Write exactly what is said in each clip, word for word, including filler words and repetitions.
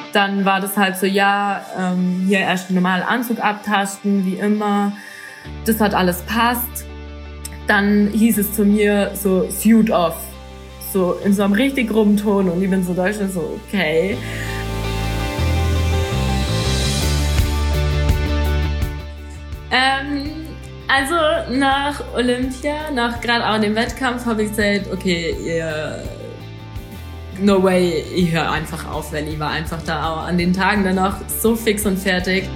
dann war das halt so, ja, ähm, hier erst normal Anzug abtasten, wie immer. Das hat alles passt. Dann hieß es zu mir so, Suit off. So in so einem richtig groben Ton. Und ich bin so da schon so, okay. Ähm, also nach Olympia, nach gerade auch dem Wettkampf, habe ich gesagt, okay, ihr, no way, ich höre einfach auf, weil ich war einfach da auch an den Tagen danach so fix und fertig.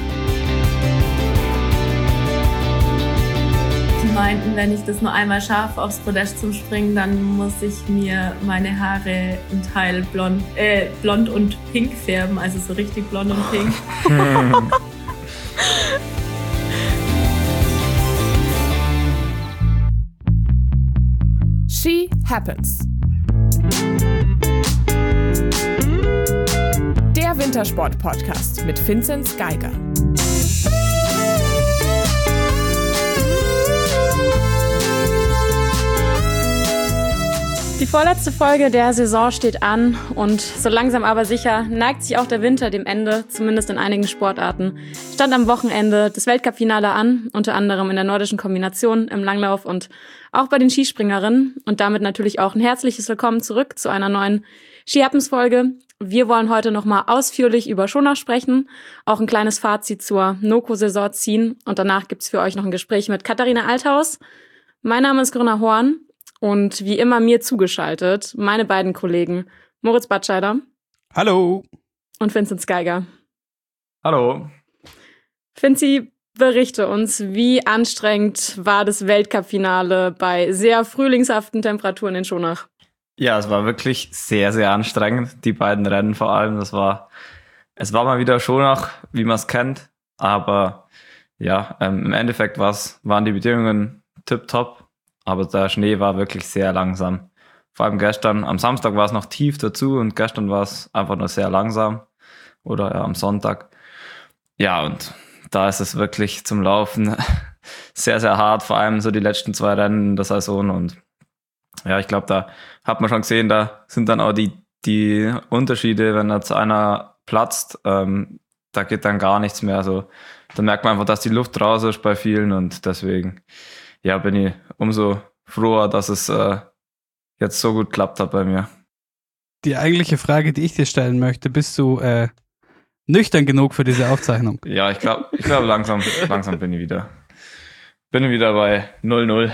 Die meinten, wenn ich das nur einmal schaffe, aufs Podest zu springen, dann muss ich mir meine Haare ein Teil blond, äh, blond und pink färben, also so richtig blond und pink. She Happens. Der Wintersport-Podcast mit Vinzenz Geiger. Die vorletzte Folge der Saison steht an und so langsam aber sicher neigt sich auch der Winter dem Ende, zumindest in einigen Sportarten. Stand am Wochenende das Weltcup-Finale an, unter anderem in der nordischen Kombination, im Langlauf und auch bei den Skispringerinnen. Und damit natürlich auch ein herzliches Willkommen zurück zu einer neuen She Happens-Folge. Wir wollen heute nochmal ausführlich über Schonach sprechen, auch ein kleines Fazit zur NOKO-Saison ziehen und danach gibt's für euch noch ein Gespräch mit Katharina Althaus. Mein Name ist Corinna Horn. Und wie immer mir zugeschaltet, meine beiden Kollegen Moritz Batscheider. Hallo. Und Vinzenz Geiger. Hallo. Vinzi, berichte uns, wie anstrengend war das Weltcup-Finale bei sehr frühlingshaften Temperaturen in Schonach? Ja, es war wirklich sehr, sehr anstrengend. Die beiden Rennen vor allem. Das war, es war mal wieder Schonach, wie man es kennt. Aber ja, ähm, im Endeffekt war's, waren die Bedingungen tipptopp. Aber der Schnee war wirklich sehr langsam. Vor allem gestern, am Samstag war es noch tief dazu und gestern war es einfach nur sehr langsam. Oder ja, am Sonntag. Ja, und da ist es wirklich zum Laufen sehr, sehr hart. Vor allem so die letzten zwei Rennen der Saison. Und ja, ich glaube, da hat man schon gesehen, da sind dann auch die, die Unterschiede, wenn jetzt einer platzt, ähm, da geht dann gar nichts mehr. Also da merkt man einfach, dass die Luft raus ist bei vielen und deswegen ja, bin ich umso froher, dass es äh, jetzt so gut klappt hat bei mir. Die eigentliche Frage, die ich dir stellen möchte, bist du äh, nüchtern genug für diese Aufzeichnung? Ja, ich glaube, ich glaub, langsam, langsam bin ich wieder. Bin wieder bei null null.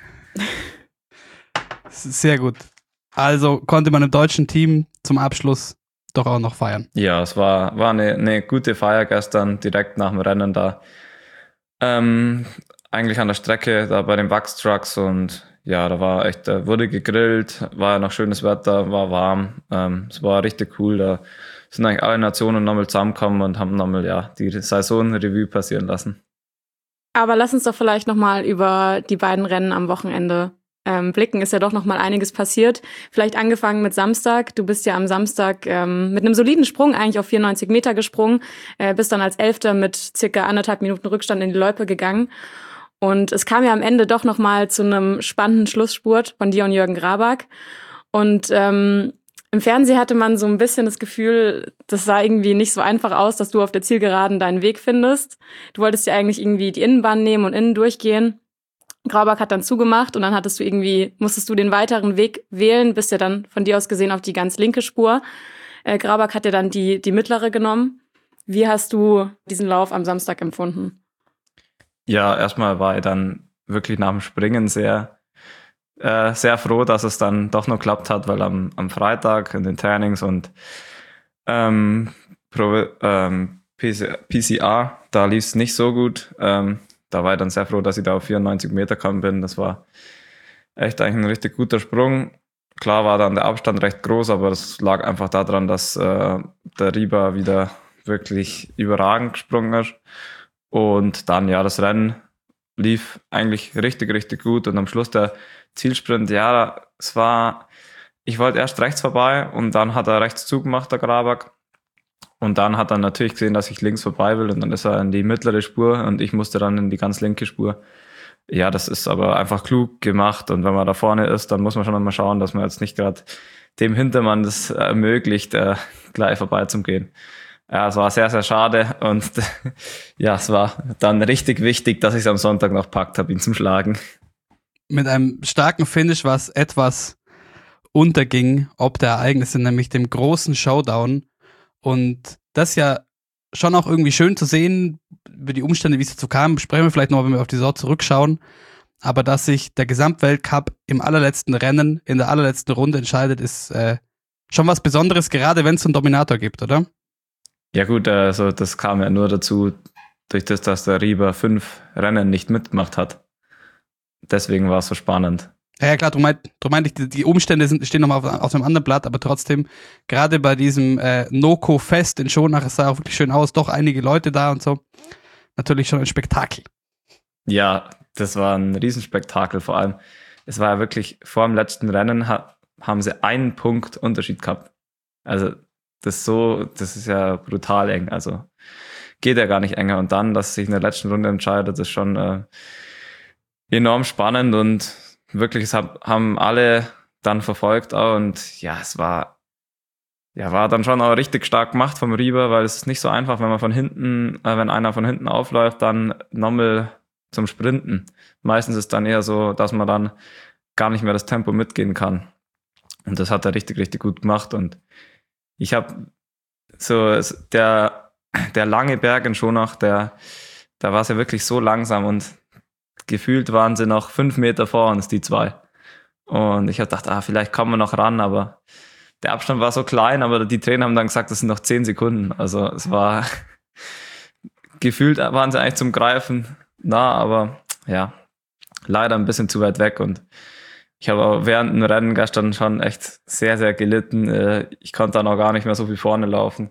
Sehr gut. Also konnte man im deutschen Team zum Abschluss doch auch noch feiern. Ja, es war, war eine, eine gute Feier gestern, direkt nach dem Rennen da. Ähm, eigentlich an der Strecke, da bei den Wachstrucks und ja, da war echt, da wurde gegrillt, war ja noch schönes Wetter, war warm, ähm, es war richtig cool, da sind eigentlich alle Nationen nochmal zusammengekommen und haben nochmal, ja, die Saison-Revue passieren lassen. Aber lass uns doch vielleicht nochmal über die beiden Rennen am Wochenende ähm, blicken, ist ja doch nochmal einiges passiert. Vielleicht angefangen mit Samstag, du bist ja am Samstag ähm, mit einem soliden Sprung eigentlich auf vierundneunzig Meter gesprungen, äh, bist dann als Elfter mit circa anderthalb Minuten Rückstand in die Loipe gegangen. Und es kam ja am Ende doch nochmal zu einem spannenden Schlussspurt von dir und Jürgen Grabak. Und ähm, im Fernsehen hatte man so ein bisschen das Gefühl, das sah irgendwie nicht so einfach aus, dass du auf der Zielgeraden deinen Weg findest. Du wolltest ja eigentlich irgendwie die Innenbahn nehmen und innen durchgehen. Grabak hat dann zugemacht und dann hattest du irgendwie, musstest du den weiteren Weg wählen, bist ja dann von dir aus gesehen auf die ganz linke Spur. Äh, Grabak hat ja dann die, die mittlere genommen. Wie hast du diesen Lauf am Samstag empfunden? Ja, erstmal war ich dann wirklich nach dem Springen sehr, äh, sehr froh, dass es dann doch noch geklappt hat, weil am, am Freitag in den Trainings und ähm, Pro, ähm, P C R, da lief es nicht so gut. Ähm, da war ich dann sehr froh, dass ich da auf vierundneunzig Meter gekommen bin. Das war echt eigentlich ein richtig guter Sprung. Klar war dann der Abstand recht groß, aber das lag einfach daran, dass äh, der Riba wieder wirklich überragend gesprungen ist. Und dann, ja, das Rennen lief eigentlich richtig, richtig gut. Und am Schluss der Zielsprint, ja, es war, ich wollte erst rechts vorbei und dann hat er rechts zugemacht, der Grabak. Und dann hat er natürlich gesehen, dass ich links vorbei will und dann ist er in die mittlere Spur und ich musste dann in die ganz linke Spur. Ja, das ist aber einfach klug gemacht und wenn man da vorne ist, dann muss man schon einmal schauen, dass man jetzt nicht gerade dem Hintermann das ermöglicht, äh, gleich vorbeizugehen. Ja, es war sehr, sehr schade und ja, es war dann richtig wichtig, dass ich es am Sonntag noch packt habe, ihn zum Schlagen. Mit einem starken Finish, was etwas unterging, ob der Ereignisse, nämlich dem großen Showdown. Und das ja schon auch irgendwie schön zu sehen, über die Umstände, wie es dazu kam, besprechen wir vielleicht noch, wenn wir auf die Saison zurückschauen. Aber dass sich der Gesamtweltcup im allerletzten Rennen, in der allerletzten Runde entscheidet, ist äh, schon was Besonderes, gerade wenn es einen Dominator gibt, oder? Ja gut, also das kam ja nur dazu, durch das, dass der Rieber fünf Rennen nicht mitgemacht hat. Deswegen war es so spannend. Ja, ja klar, darum meinte mein ich, die, die Umstände sind, stehen nochmal auf, auf einem anderen Blatt, aber trotzdem, gerade bei diesem äh, Noco-Fest in Schonach, es sah auch wirklich schön aus, doch einige Leute da und so. Natürlich schon ein Spektakel. Ja, das war ein Riesenspektakel, vor allem. Es war ja wirklich, vor dem letzten Rennen ha, haben sie einen Punkt Unterschied gehabt. Also das ist so, das ist ja brutal eng, also geht ja gar nicht enger. Und dann, dass sich in der letzten Runde entscheidet, ist schon äh, enorm spannend und wirklich, es hab, haben alle dann verfolgt auch und ja, es war ja war dann schon auch richtig stark gemacht vom Rieber, weil es ist nicht so einfach, wenn man von hinten, äh, wenn einer von hinten aufläuft, dann nochmal zum Sprinten. Meistens ist dann eher so, dass man dann gar nicht mehr das Tempo mitgehen kann. Und das hat er richtig, richtig gut gemacht. Und ich habe so der der lange Berg in Schonach, der da war es ja wirklich so langsam und gefühlt waren sie noch fünf Meter vor uns, die zwei. Und ich habe gedacht, ah, vielleicht kommen wir noch ran, aber der Abstand war so klein, aber die Trainer haben dann gesagt, das sind noch zehn Sekunden. Also es war gefühlt waren sie eigentlich zum Greifen nah, aber ja, leider ein bisschen zu weit weg. Und ich habe auch während dem Rennen gestern schon echt sehr, sehr gelitten. Ich konnte dann auch gar nicht mehr so viel vorne laufen.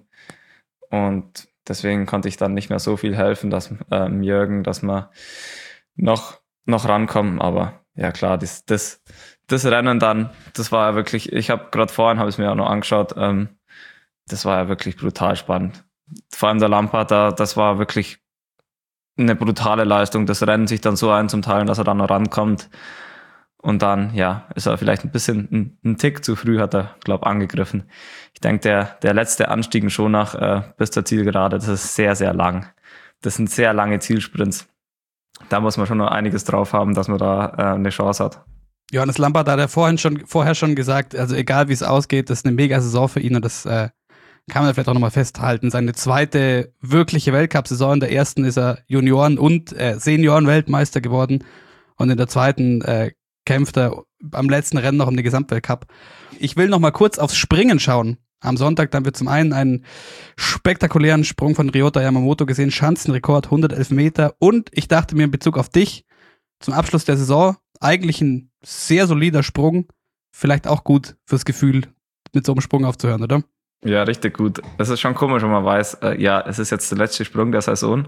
Und deswegen konnte ich dann nicht mehr so viel helfen, dass ähm, Jürgen, dass wir noch, noch rankommen. Aber ja klar, das, das, das Rennen dann, das war ja wirklich, ich habe gerade vorhin, habe ich es mir auch noch angeschaut, ähm, das war ja wirklich brutal spannend. Vor allem der Lampard, da, das war wirklich eine brutale Leistung, das Rennen sich dann so einzuteilen, dass er dann noch rankommt. Und dann, ja, ist er vielleicht ein bisschen ein, ein Tick zu früh, hat er, glaube ich, angegriffen. Ich denke, der, der letzte Anstieg in Schonach äh, bis zur Zielgerade, das ist sehr, sehr lang. Das sind sehr lange Zielsprints. Da muss man schon noch einiges drauf haben, dass man da äh, eine Chance hat. Johannes Lampard hat ja vorhin schon, vorher schon gesagt, also egal wie es ausgeht, das ist eine mega Saison für ihn und das äh, kann man vielleicht auch nochmal festhalten. Seine zweite wirkliche Weltcup-Saison, in der ersten ist er Junioren- und äh, Senioren-Weltmeister geworden und in der zweiten äh, kämpft er am letzten Rennen noch um den Gesamtweltcup. Ich will noch mal kurz aufs Springen schauen. Am Sonntag dann wird zum einen einen spektakulären Sprung von Ryota Yamamoto gesehen, Schanzenrekord, hundertelf Meter. Und ich dachte mir in Bezug auf dich, zum Abschluss der Saison, eigentlich ein sehr solider Sprung. Vielleicht auch gut fürs Gefühl, mit so einem Sprung aufzuhören, oder? Ja, richtig gut. Es ist schon komisch, wenn man weiß, äh, ja, es ist jetzt der letzte Sprung der Saison.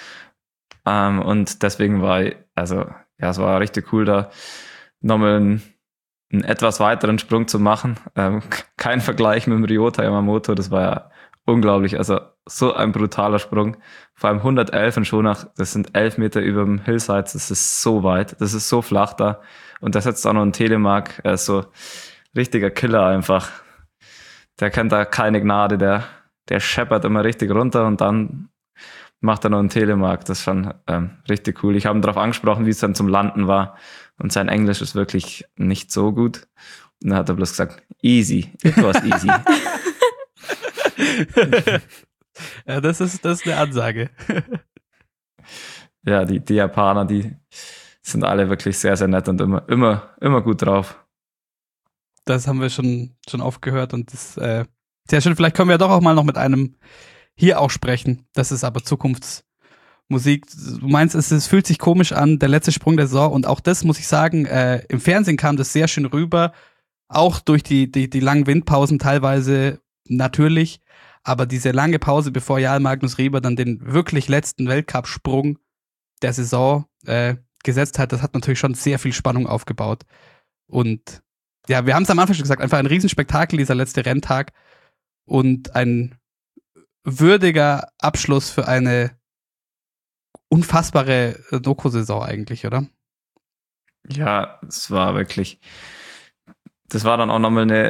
Ähm, und deswegen war ich, also, ja, es war richtig cool, da nochmal einen, einen etwas weiteren Sprung zu machen. Ähm, kein Vergleich mit dem Ryota Yamamoto, das war ja unglaublich. Also so ein brutaler Sprung. Vor allem hundertelf in Schonach, das sind elf Meter über dem Hillside, das ist so weit, das ist so flach da. Und da setzt auch noch ein Telemark, er ist so richtiger Killer einfach. Der kennt da keine Gnade, der, der scheppert immer richtig runter und dann macht er noch einen Telemark. Das ist schon ähm, richtig cool. Ich habe ihn darauf angesprochen, wie es dann zum Landen war. Und sein Englisch ist wirklich nicht so gut. Und dann hat er bloß gesagt, easy, it was easy. Ja, das ist, das ist eine Ansage. Ja, die, die Japaner, die sind alle wirklich sehr, sehr nett und immer, immer, immer gut drauf. Das haben wir schon, schon oft gehört und das äh, sehr schön. Vielleicht können wir ja doch auch mal noch mit einem hier auch sprechen. Das ist aber Zukunftsmusik. Du meinst, es, es fühlt sich komisch an, der letzte Sprung der Saison. Und auch das muss ich sagen, äh, im Fernsehen kam das sehr schön rüber. Auch durch die, die, die langen Windpausen teilweise natürlich. Aber diese lange Pause, bevor Jarl Magnus Rieber dann den wirklich letzten Weltcup-Sprung der Saison äh, gesetzt hat, das hat natürlich schon sehr viel Spannung aufgebaut. Und ja, wir haben es am Anfang schon gesagt, einfach ein Riesenspektakel, dieser letzte Renntag. Und ein würdiger Abschluss für eine unfassbare Doku-Saison eigentlich, oder? Ja, es war wirklich, das war dann auch nochmal eine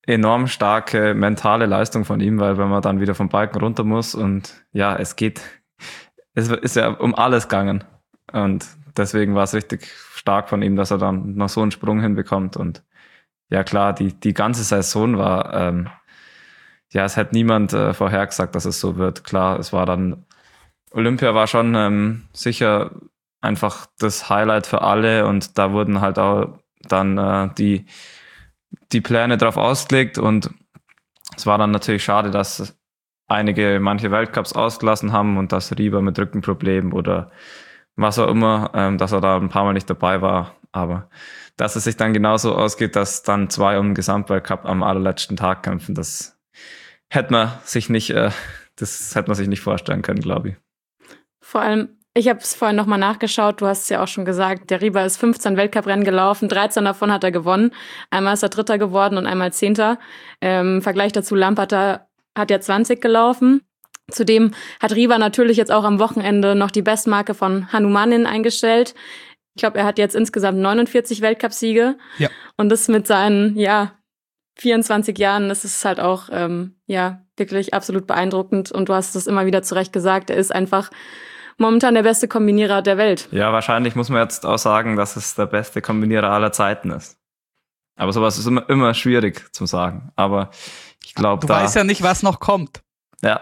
enorm starke mentale Leistung von ihm, weil wenn man dann wieder vom Balken runter muss und ja, es geht, es ist ja um alles gegangen und deswegen war es richtig stark von ihm, dass er dann noch so einen Sprung hinbekommt und ja klar, die, die ganze Saison war, ähm, ja, es hat niemand äh, vorhergesagt, dass es so wird. Klar, es war dann, Olympia war schon ähm, sicher einfach das Highlight für alle und da wurden halt auch dann äh, die, die Pläne drauf ausgelegt und es war dann natürlich schade, dass einige manche Weltcups ausgelassen haben und dass Riber mit Rückenproblemen oder was auch immer, ähm, dass er da ein paar Mal nicht dabei war, aber dass es sich dann genauso ausgeht, dass dann zwei um den Gesamtweltcup am allerletzten Tag kämpfen, das hätte man sich nicht, äh, das hätte man sich nicht vorstellen können, glaube ich. Vor allem, ich habe es vorhin nochmal nachgeschaut, du hast es ja auch schon gesagt, der Riber ist fünfzehn Weltcuprennen gelaufen, dreizehn davon hat er gewonnen, einmal ist er Dritter geworden und einmal Zehnter. Ähm, Im Vergleich dazu, Lamperter hat ja zwanzig gelaufen. Zudem hat Riber natürlich jetzt auch am Wochenende noch die Bestmarke von Hanumanin eingestellt. Ich glaube, er hat jetzt insgesamt neunundvierzig Weltcupsiege. Ja. Und das mit seinen, ja, vierundzwanzig Jahren, das ist halt auch, ähm, ja, wirklich absolut beeindruckend. Und du hast es immer wieder zu Recht gesagt, er ist einfach momentan der beste Kombinierer der Welt. Ja, wahrscheinlich muss man jetzt auch sagen, dass es der beste Kombinierer aller Zeiten ist. Aber sowas ist immer, immer schwierig zu sagen. Aber ich glaube, da... Du weißt ja nicht, was noch kommt. Ja.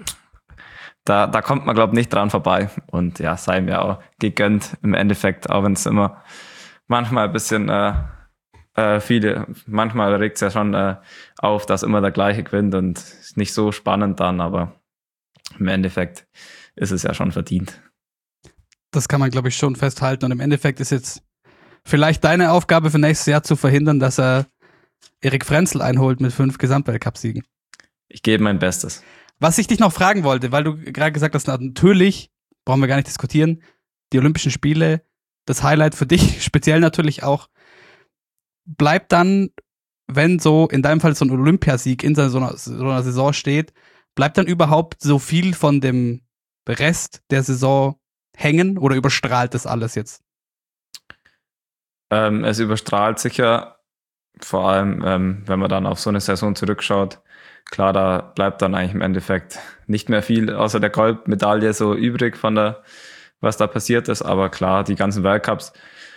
Da, da kommt man, glaube ich, nicht dran vorbei. Und ja, sei mir auch gegönnt im Endeffekt, auch wenn es immer manchmal ein bisschen äh, äh, viele, manchmal regt es ja schon äh, auf, dass immer der gleiche gewinnt und ist nicht so spannend dann, aber im Endeffekt ist es ja schon verdient. Das kann man, glaube ich, schon festhalten. Und im Endeffekt ist jetzt vielleicht deine Aufgabe für nächstes Jahr zu verhindern, dass er Erik Frenzel einholt mit fünf Gesamtweltcup-Siegen. Ich gebe mein Bestes. Was ich dich noch fragen wollte, weil du gerade gesagt hast, natürlich, brauchen wir gar nicht diskutieren, die Olympischen Spiele, das Highlight für dich, speziell natürlich auch, bleibt dann, wenn so in deinem Fall so ein Olympiasieg in so einer, so einer Saison steht, bleibt dann überhaupt so viel von dem Rest der Saison hängen oder überstrahlt das alles jetzt? Ähm, es überstrahlt sicher, vor allem, ähm, wenn man dann auf so eine Saison zurückschaut. Klar, da bleibt dann eigentlich im Endeffekt nicht mehr viel außer der Goldmedaille so übrig von der, was da passiert ist. Aber klar, die ganzen Weltcups,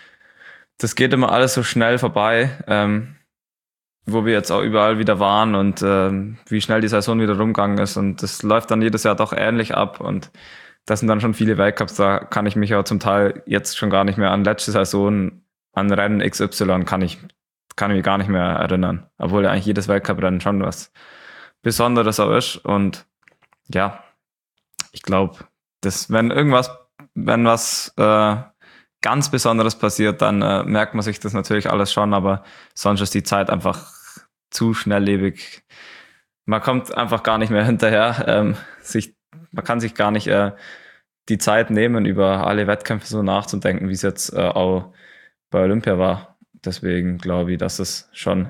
das geht immer alles so schnell vorbei, ähm, wo wir jetzt auch überall wieder waren und ähm, wie schnell die Saison wieder rumgegangen ist. Und das läuft dann jedes Jahr doch ähnlich ab. Und das sind dann schon viele Weltcups, da kann ich mich auch zum Teil jetzt schon gar nicht mehr an letzte Saison, an Rennen X Y kann ich, kann ich mich gar nicht mehr erinnern. Obwohl ja eigentlich jedes Weltcuprennen schon was Besonderes auch ist. Und ja, ich glaube, dass wenn irgendwas, wenn was äh, ganz Besonderes passiert, dann äh, merkt man sich das natürlich alles schon, aber sonst ist die Zeit einfach zu schnelllebig. Man kommt einfach gar nicht mehr hinterher. Ähm, sich, man kann sich gar nicht äh, die Zeit nehmen, über alle Wettkämpfe so nachzudenken, wie es jetzt äh, auch bei Olympia war. Deswegen glaube ich, dass es schon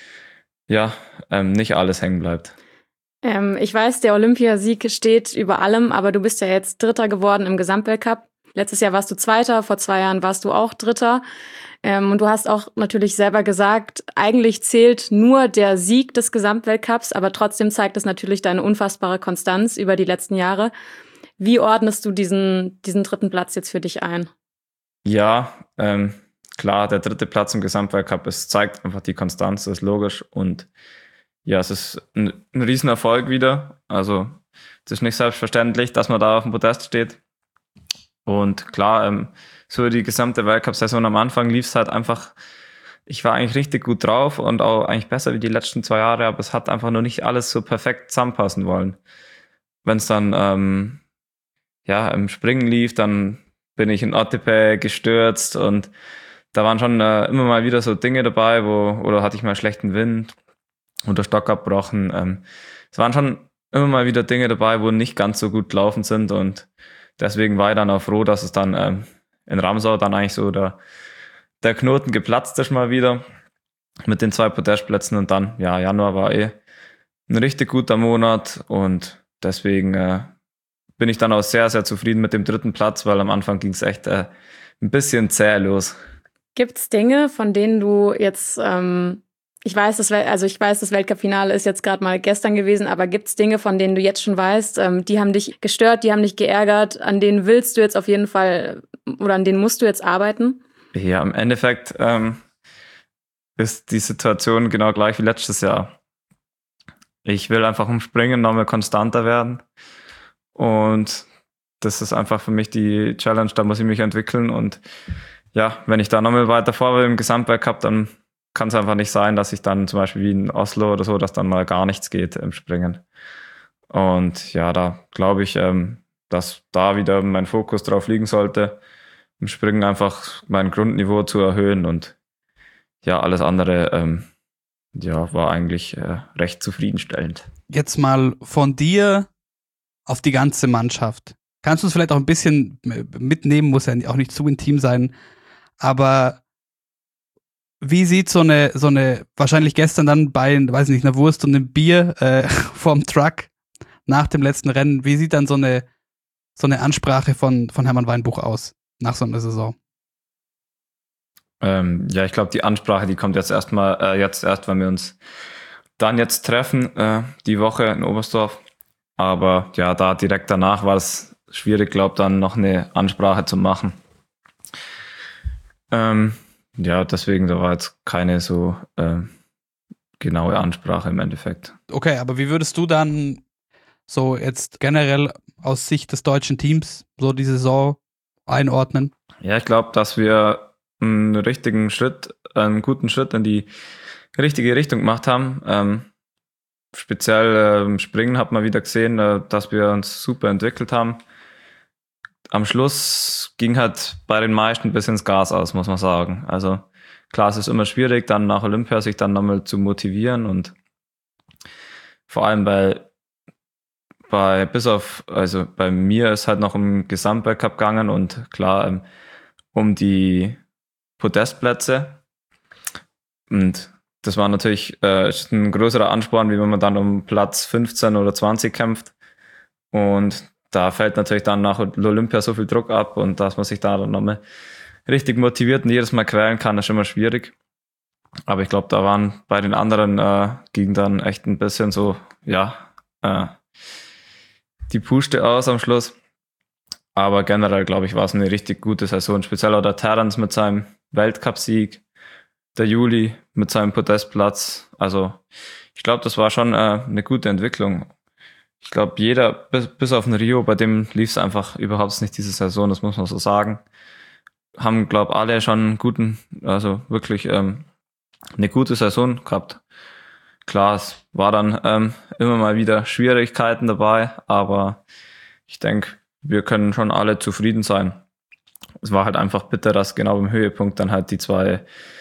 ja, ähm, nicht alles hängen bleibt. Ähm, ich weiß, der Olympiasieg steht über allem, aber du bist ja jetzt Dritter geworden im Gesamtweltcup. Letztes Jahr warst du Zweiter, vor zwei Jahren warst du auch Dritter. Ähm, und du hast auch natürlich selber gesagt, eigentlich zählt nur der Sieg des Gesamtweltcups, aber trotzdem zeigt es natürlich deine unfassbare Konstanz über die letzten Jahre. Wie ordnest du diesen, diesen dritten Platz jetzt für dich ein? Ja, ähm, klar, der dritte Platz im Gesamtweltcup, es zeigt einfach die Konstanz, das ist logisch. Und ja, es ist ein, ein Riesenerfolg wieder. Also es ist nicht selbstverständlich, dass man da auf dem Podest steht. Und klar, ähm, so die gesamte Weltcup-Saison am Anfang lief es halt einfach, ich war eigentlich richtig gut drauf und auch eigentlich besser wie die letzten zwei Jahre, aber es hat einfach nur nicht alles so perfekt zusammenpassen wollen. Wenn es dann ähm, ja im Springen lief, dann bin ich in Otepää gestürzt und da waren schon äh, immer mal wieder so Dinge dabei, wo, oder hatte ich mal schlechten Wind oder Stock abbrochen. Ähm, es waren schon immer mal wieder Dinge dabei, wo nicht ganz so gut gelaufen sind und deswegen war ich dann auch froh, dass es dann ähm, in Ramsau dann eigentlich so der, der Knoten geplatzt ist mal wieder mit den zwei Podestplätzen und dann, ja, Januar war eh ein richtig guter Monat und deswegen äh, bin ich dann auch sehr, sehr zufrieden mit dem dritten Platz, weil am Anfang ging es echt äh, ein bisschen zäh los. Gibt es Dinge, von denen du jetzt ähm, Ich weiß, das, also ich weiß, das Weltcup-Finale ist jetzt gerade mal gestern gewesen, aber gibt es Dinge, von denen du jetzt schon weißt, ähm, die haben dich gestört, die haben dich geärgert, an denen willst du jetzt auf jeden Fall oder an denen musst du jetzt arbeiten? Ja, im Endeffekt ähm, ist die Situation genau gleich wie letztes Jahr. Ich will einfach im Springen nochmal konstanter werden und das ist einfach für mich die Challenge, da muss ich mich entwickeln und ja, wenn ich da nochmal weiter vor will im Gesamtweltcup, dann kann es einfach nicht sein, dass ich dann zum Beispiel wie in Oslo oder so, dass dann mal gar nichts geht im Springen. Und ja, da glaube ich, ähm, dass da wieder mein Fokus drauf liegen sollte, im Springen einfach mein Grundniveau zu erhöhen und ja, alles andere ähm, ja, war eigentlich äh, recht zufriedenstellend. Jetzt mal von dir auf die ganze Mannschaft. Kannst du uns vielleicht auch ein bisschen mitnehmen, muss ja auch nicht zu intim sein, aber wie sieht so eine, so eine, wahrscheinlich gestern dann bei, weiß nicht, einer Wurst und einem Bier äh, vorm Truck nach dem letzten Rennen, wie sieht dann so eine, so eine Ansprache von, von Hermann Weinbuch aus nach so einer Saison? Ähm, ja, ich glaube, die Ansprache, die kommt jetzt erstmal, äh, jetzt erst, wenn wir uns dann jetzt treffen, äh, die Woche in Oberstdorf. Aber ja, da direkt danach war es schwierig, glaube ich, dann noch eine Ansprache zu machen. Ähm, Ja, deswegen, da war jetzt keine so äh, genaue Ansprache im Endeffekt. Okay, aber wie würdest du dann so jetzt generell aus Sicht des deutschen Teams so die Saison einordnen? Ja, ich glaube, dass wir einen richtigen Schritt, einen guten Schritt in die richtige Richtung gemacht haben. Ähm, speziell äh, im Springen hat man wieder gesehen, äh, dass wir uns super entwickelt haben. Am Schluss ging halt bei den meisten ein bisschen das Gas aus, muss man sagen. Also klar, es ist immer schwierig, dann nach Olympia sich dann nochmal zu motivieren und vor allem bei, bei bis auf, also bei mir ist halt noch im Gesamtweltcup gegangen und klar ähm, um die Podestplätze. Und das war natürlich äh, ein größerer Ansporn, wie wenn man dann um Platz fünfzehn oder zwanzig kämpft. Und da fällt natürlich dann nach Olympia so viel Druck ab und dass man sich da dann nochmal richtig motiviert und jedes Mal quälen kann, ist immer schwierig. Aber ich glaube, da waren bei den anderen äh, ging dann echt ein bisschen so, ja, äh, die Puste aus am Schluss. Aber generell, glaube ich, war es eine richtig gute Saison. Speziell auch der Terence mit seinem Weltcup-Sieg, der Juli mit seinem Podestplatz. Also ich glaube, das war schon äh, eine gute Entwicklung. Ich glaube, jeder, bis, bis auf den Rio, bei dem lief es einfach überhaupt nicht diese Saison, das muss man so sagen. Haben, glaube ich, alle schon einen guten, also wirklich ähm, eine gute Saison gehabt. Klar, es war dann ähm, immer mal wieder Schwierigkeiten dabei, aber ich denke, wir können schon alle zufrieden sein. Es war halt einfach bitter, dass genau im Höhepunkt dann halt die zwei,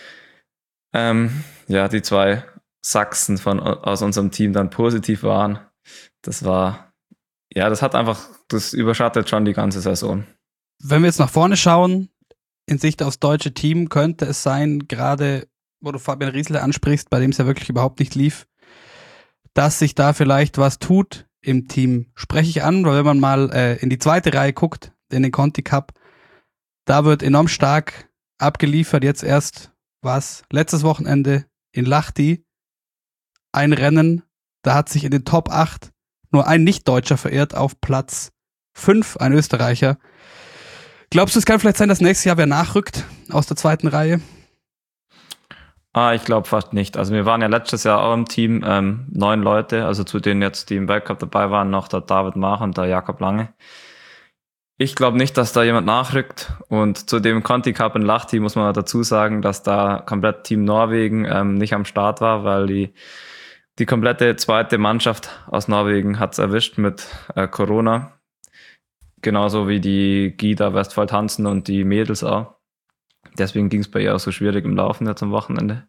ähm, ja, die zwei Sachsen von, aus unserem Team dann positiv waren. Das war, ja, das hat einfach, das überschattet schon die ganze Saison. Wenn wir jetzt nach vorne schauen, in Sicht aufs deutsche Team, könnte es sein, gerade wo du Fabian Riesler ansprichst, bei dem es ja wirklich überhaupt nicht lief, dass sich da vielleicht was tut im Team. Spreche ich an, weil wenn man mal äh, in die zweite Reihe guckt, in den Conti Cup, da wird enorm stark abgeliefert. Jetzt erst war es letztes Wochenende in Lahti ein Rennen, da hat sich in den Top acht nur ein Nicht-Deutscher verirrt auf Platz fünf, ein Österreicher. Glaubst du, es kann vielleicht sein, dass nächstes Jahr wer nachrückt aus der zweiten Reihe? Ah, ich glaube fast nicht. Also wir waren ja letztes Jahr auch im Team, ähm, neun Leute, also zu denen jetzt, die im Weltcup dabei waren, noch der David Mach und der Jakob Lange. Ich glaube nicht, dass da jemand nachrückt. Und zu dem Conti Cup in Lahti muss man dazu sagen, dass da komplett Team Norwegen ähm, nicht am Start war, weil die die komplette zweite Mannschaft aus Norwegen hat's erwischt mit äh, Corona. Genauso wie die Gida Westfold Hansen und die Mädels auch. Deswegen ging es bei ihr auch so schwierig im Laufen jetzt am Wochenende.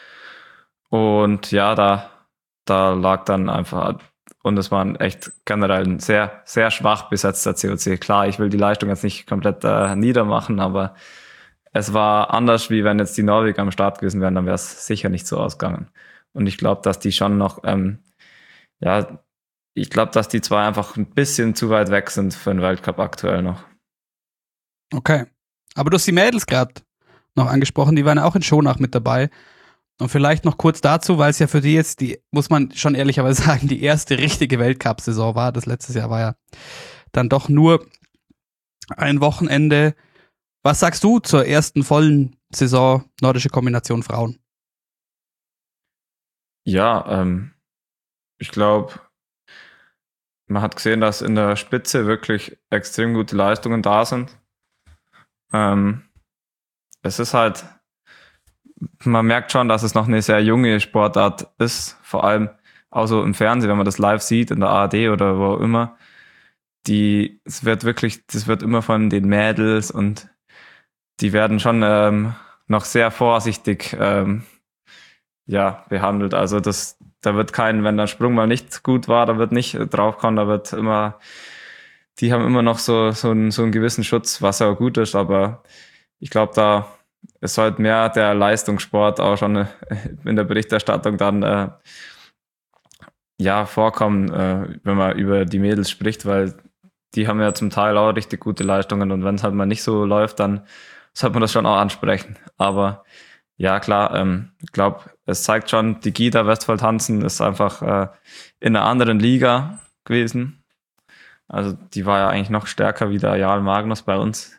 Und ja, da, da lag dann einfach, und es war ein echt generell ein sehr, sehr schwach besetzter C O C. Klar, ich will die Leistung jetzt nicht komplett äh, niedermachen, aber es war anders, wie wenn jetzt die Norweger am Start gewesen wären, dann wäre es sicher nicht so ausgegangen. Und ich glaube, dass die schon noch, ähm, ja, ich glaube, dass die zwei einfach ein bisschen zu weit weg sind für den Weltcup aktuell noch. Okay. Aber du hast die Mädels gerade noch angesprochen, die waren ja auch in Schonach mit dabei. Und vielleicht noch kurz dazu, weil es ja für die jetzt, die muss man schon ehrlicherweise sagen, die erste richtige Weltcup-Saison war. Das letztes Jahr war ja dann doch nur ein Wochenende. Was sagst du zur ersten vollen Saison Nordische Kombination Frauen? Ja, ähm, ich glaube, man hat gesehen, dass in der Spitze wirklich extrem gute Leistungen da sind. Ähm, es ist halt, man merkt schon, dass es noch eine sehr junge Sportart ist, vor allem auch so im Fernsehen, wenn man das live sieht, in der A R D oder wo auch immer. Die, es wird wirklich, das wird immer von den Mädels und die werden schon ähm, noch sehr vorsichtig ähm, ja, behandelt. Also das, da wird kein, wenn der Sprung mal nicht gut war, da wird nicht draufkommen, da wird immer, die haben immer noch so, so, einen, so einen gewissen Schutz, was auch gut ist, aber ich glaube, da ist halt mehr der Leistungssport auch schon in der Berichterstattung dann äh, ja vorkommen, äh, wenn man über die Mädels spricht, weil die haben ja zum Teil auch richtig gute Leistungen und wenn es halt mal nicht so läuft, dann sollte man das schon auch ansprechen. Aber ja, klar, ähm, ich glaube, es zeigt schon, die Gita Westfold-Hansen ist einfach äh, in einer anderen Liga gewesen. Also die war ja eigentlich noch stärker wie der Jarl Magnus bei uns.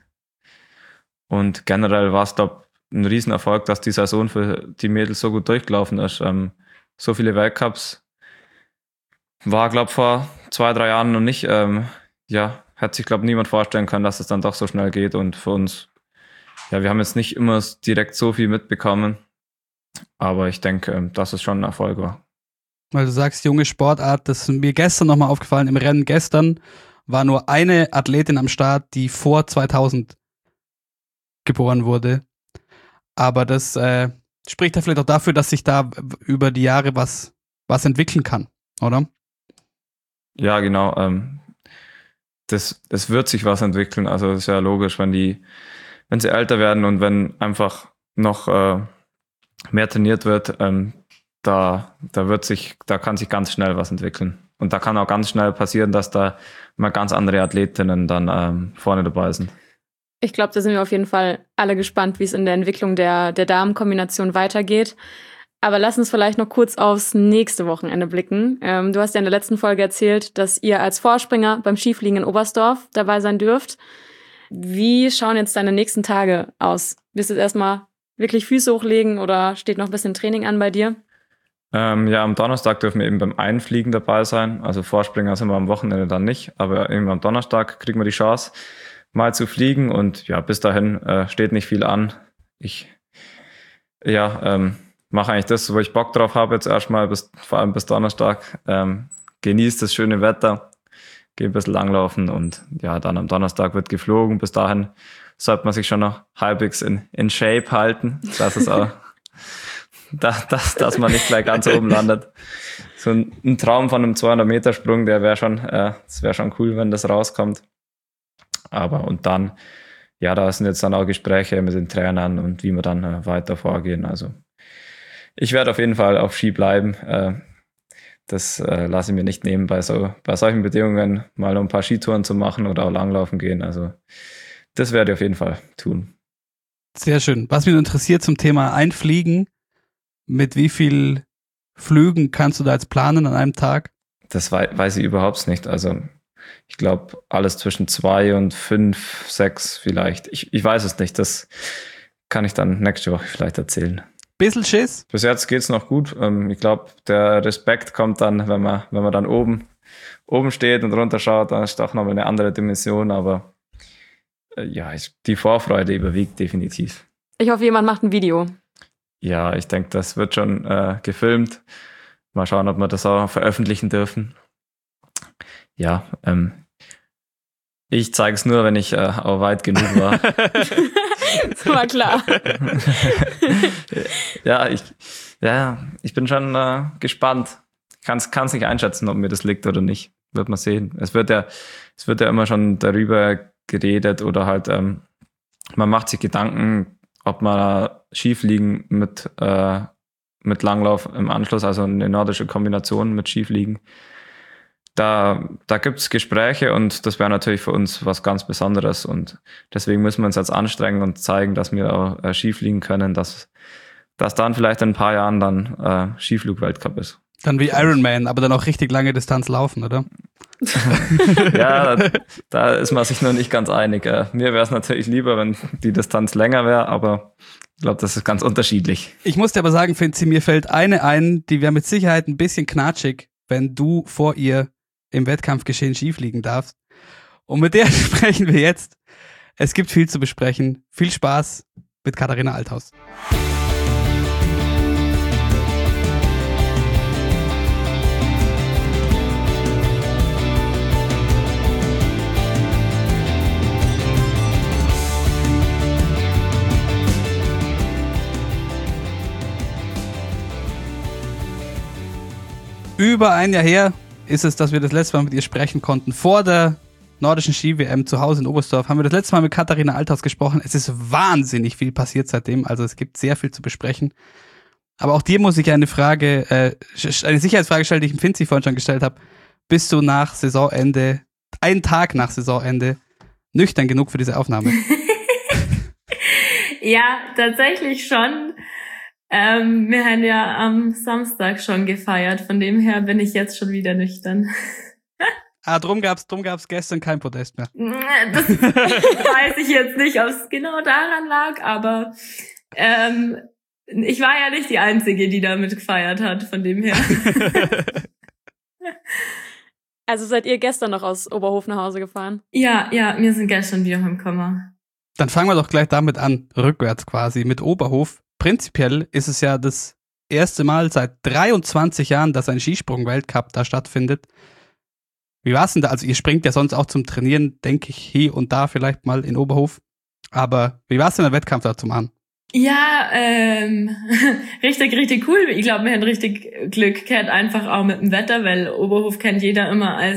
Und generell war es, glaube ich, ein Riesenerfolg, dass die Saison für die Mädels so gut durchgelaufen ist. Ähm, so viele Weltcups war, glaube ich, vor zwei, drei Jahren noch nicht. Ähm, ja, hätte sich, glaube ich, niemand vorstellen können, dass es dann doch so schnell geht. Und für uns, ja, wir haben jetzt nicht immer direkt so viel mitbekommen. Aber ich denke, dass es schon ein Erfolg war. Weil du sagst, junge Sportart, das ist mir gestern nochmal aufgefallen. Im Rennen gestern war nur eine Athletin am Start, die vor zweitausend geboren wurde. Aber das äh, spricht ja vielleicht auch dafür, dass sich da über die Jahre was, was entwickeln kann, oder? Ja, genau. Ähm, das, es wird sich was entwickeln. Also das ist ja logisch, wenn die, wenn sie älter werden und wenn einfach noch äh, mehr trainiert wird, ähm, da, da wird sich, da kann sich ganz schnell was entwickeln. Und da kann auch ganz schnell passieren, dass da mal ganz andere Athletinnen dann ähm, vorne dabei sind. Ich glaube, da sind wir auf jeden Fall alle gespannt, wie es in der Entwicklung der, der Damenkombination weitergeht. Aber lass uns vielleicht noch kurz aufs nächste Wochenende blicken. Ähm, du hast ja in der letzten Folge erzählt, dass ihr als Vorspringer beim Skifliegen in Oberstdorf dabei sein dürft. Wie schauen jetzt deine nächsten Tage aus? Wirst du jetzt erstmal wirklich Füße hochlegen oder steht noch ein bisschen Training an bei dir? Ähm, ja, am Donnerstag dürfen wir eben beim Einfliegen dabei sein. Also Vorspringer sind wir am Wochenende dann nicht, aber eben am Donnerstag kriegen wir die Chance, mal zu fliegen und ja, bis dahin äh, steht nicht viel an. Ich ja, ähm, mache eigentlich das, wo ich Bock drauf habe jetzt erstmal, bis, vor allem bis Donnerstag. Ähm, genieße das schöne Wetter, gehe ein bisschen langlaufen und ja, dann am Donnerstag wird geflogen. Bis dahin sollte man sich schon noch halbwegs in, in Shape halten, dass es auch dass, dass, dass man nicht gleich ganz oben landet. So ein, ein Traum von einem zweihundert Meter Sprung, der wäre schon, äh, das wäre schon cool, wenn das rauskommt. Aber und dann, ja, da sind jetzt dann auch Gespräche mit den Trainern und wie wir dann äh, weiter vorgehen. Also ich werde auf jeden Fall auf Ski bleiben. Äh, das äh, lasse ich mir nicht nehmen, bei, so, bei solchen Bedingungen mal noch ein paar Skitouren zu machen oder auch langlaufen gehen. Also das werde ich auf jeden Fall tun. Sehr schön. Was mich interessiert zum Thema Einfliegen, mit wie viel Flügen kannst du da jetzt planen an einem Tag? Das wei- weiß ich überhaupt nicht. Also ich glaube, alles zwischen zwei und fünf, sechs vielleicht. Ich, ich weiß es nicht. Das kann ich dann nächste Woche vielleicht erzählen. Bisschen Schiss? Bis jetzt geht's noch gut. Ähm, ich glaube, der Respekt kommt dann, wenn man, wenn man dann oben, oben steht und runterschaut, dann ist doch nochmal eine andere Dimension. Aber äh, ja, ich, die Vorfreude überwiegt definitiv. Ich hoffe, jemand macht ein Video. Ja, ich denke, das wird schon äh, gefilmt. Mal schauen, ob wir das auch veröffentlichen dürfen. Ja, ähm, ich zeige es nur, wenn ich äh, auch weit genug war. Das war klar. ja, ich, ja, ich bin schon äh, gespannt. Ich kann es nicht einschätzen, ob mir das liegt oder nicht. Wird man sehen. Es wird ja, es wird ja immer schon darüber geredet oder halt, ähm, man macht sich Gedanken, ob man Skifliegen mit, äh, mit Langlauf im Anschluss, also eine nordische Kombination mit Skifliegen, da, da gibt es Gespräche und das wäre natürlich für uns was ganz Besonderes und deswegen müssen wir uns jetzt anstrengen und zeigen, dass wir auch äh, Skifliegen können, dass, dass dann vielleicht in ein paar Jahren dann äh, Skiflug-Weltcup ist. Dann wie Ironman, aber dann auch richtig lange Distanz laufen, oder? Ja, da, da ist man sich noch nicht ganz einig. Äh, mir wäre es natürlich lieber, wenn die Distanz länger wäre, aber ich glaube, das ist ganz unterschiedlich. Ich muss dir aber sagen, Finzi, mir fällt eine ein, die wäre mit Sicherheit ein bisschen knatschig, wenn du vor ihr im Wettkampfgeschehen Skifliegen darfst. Und mit der sprechen wir jetzt. Es gibt viel zu besprechen. Viel Spaß mit Katharina Althaus. Über ein Jahr her ist es, dass wir das letzte Mal mit ihr sprechen konnten. Vor der nordischen Ski-W M zu Hause in Oberstdorf haben wir das letzte Mal mit Katharina Althaus gesprochen. Es ist wahnsinnig viel passiert seitdem, also es gibt sehr viel zu besprechen. Aber auch dir muss ich eine Frage, äh, eine Sicherheitsfrage stellen, die ich im Finzi vorhin schon gestellt habe. Bist du nach Saisonende, einen Tag nach Saisonende, nüchtern genug für diese Aufnahme? Ja, tatsächlich schon. Ähm, wir haben ja am Samstag schon gefeiert, von dem her bin ich jetzt schon wieder nüchtern. Ah, drum gab's, drum gab's gestern kein Podest mehr. Das weiß ich jetzt nicht, ob es genau daran lag, aber ähm, ich war ja nicht die Einzige, die damit gefeiert hat, von dem her. Also seid ihr gestern noch aus Oberhof nach Hause gefahren? Ja, ja, wir sind gestern wieder heimgekommen. Dann fangen wir doch gleich damit an, rückwärts quasi, mit Oberhof. Prinzipiell ist es ja das erste Mal seit dreiundzwanzig Jahren, dass ein Skisprung-Weltcup da stattfindet. Wie war's denn da? Also ihr springt ja sonst auch zum Trainieren, denke ich, hier und da vielleicht mal in Oberhof. Aber wie war's denn der Wettkampf da zum An? Ja, ähm, richtig, richtig cool. Ich glaube, wir haben richtig Glück gehabt, einfach auch mit dem Wetter, weil Oberhof kennt jeder immer als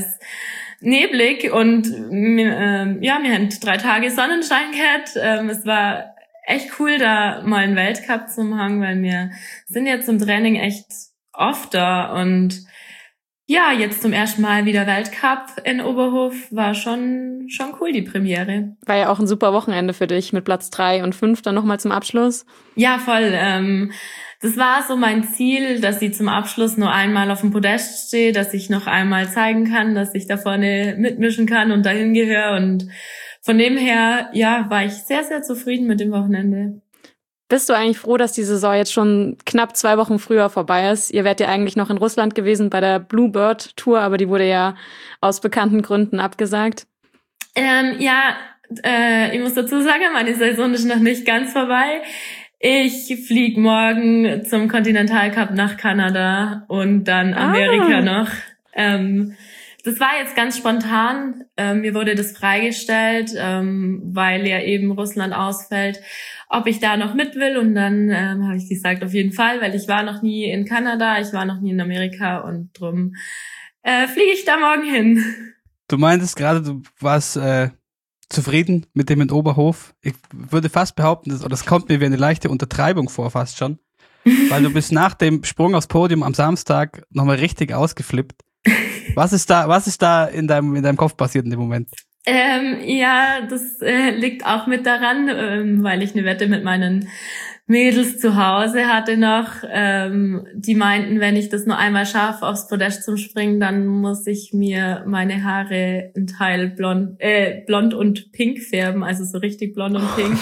neblig und ähm, ja, wir haben drei Tage Sonnenschein gehabt. Ähm, es war echt cool, da mal einen Weltcup zu machen, weil wir sind jetzt zum Training echt oft da und ja, jetzt zum ersten Mal wieder Weltcup in Oberhof war schon schon cool, die Premiere. War ja auch ein super Wochenende für dich mit Platz drei und fünf dann nochmal zum Abschluss. Ja, voll. Ähm, das war so mein Ziel, dass ich zum Abschluss nur einmal auf dem Podest stehe, dass ich noch einmal zeigen kann, dass ich da vorne mitmischen kann und dahin gehöre. Und von dem her, ja, war ich sehr, sehr zufrieden mit dem Wochenende. Bist du eigentlich froh, dass die Saison jetzt schon knapp zwei Wochen früher vorbei ist? Ihr wärt ja eigentlich noch in Russland gewesen bei der Bluebird Tour, aber die wurde ja aus bekannten Gründen abgesagt. Ähm, ja, äh, ich muss dazu sagen, meine Saison ist noch nicht ganz vorbei. Ich fliege morgen zum Continental-Cup nach Kanada und dann Amerika ah. noch. Ähm, das war jetzt ganz spontan. Ähm, mir wurde das freigestellt, ähm, weil ja eben Russland ausfällt, ob ich da noch mit will. Und dann ähm, habe ich gesagt, auf jeden Fall, weil ich war noch nie in Kanada, ich war noch nie in Amerika und drum äh, fliege ich da morgen hin. Du meintest gerade, du warst äh, zufrieden mit dem in Oberhof. Ich würde fast behaupten, das, oder das kommt mir wie eine leichte Untertreibung vor, fast schon. Weil du bist nach dem Sprung aufs Podium am Samstag nochmal richtig ausgeflippt. Was ist da, was ist da in deinem, in deinem Kopf passiert in dem Moment? Ähm, ja, das äh, liegt auch mit daran, ähm, weil ich eine Wette mit meinen Mädels zu Hause hatte noch. Ähm, die meinten, wenn ich das nur einmal schaffe, aufs Podest zum Springen, dann muss ich mir meine Haare ein Teil blond, äh, blond und pink färben, also so richtig blond und pink.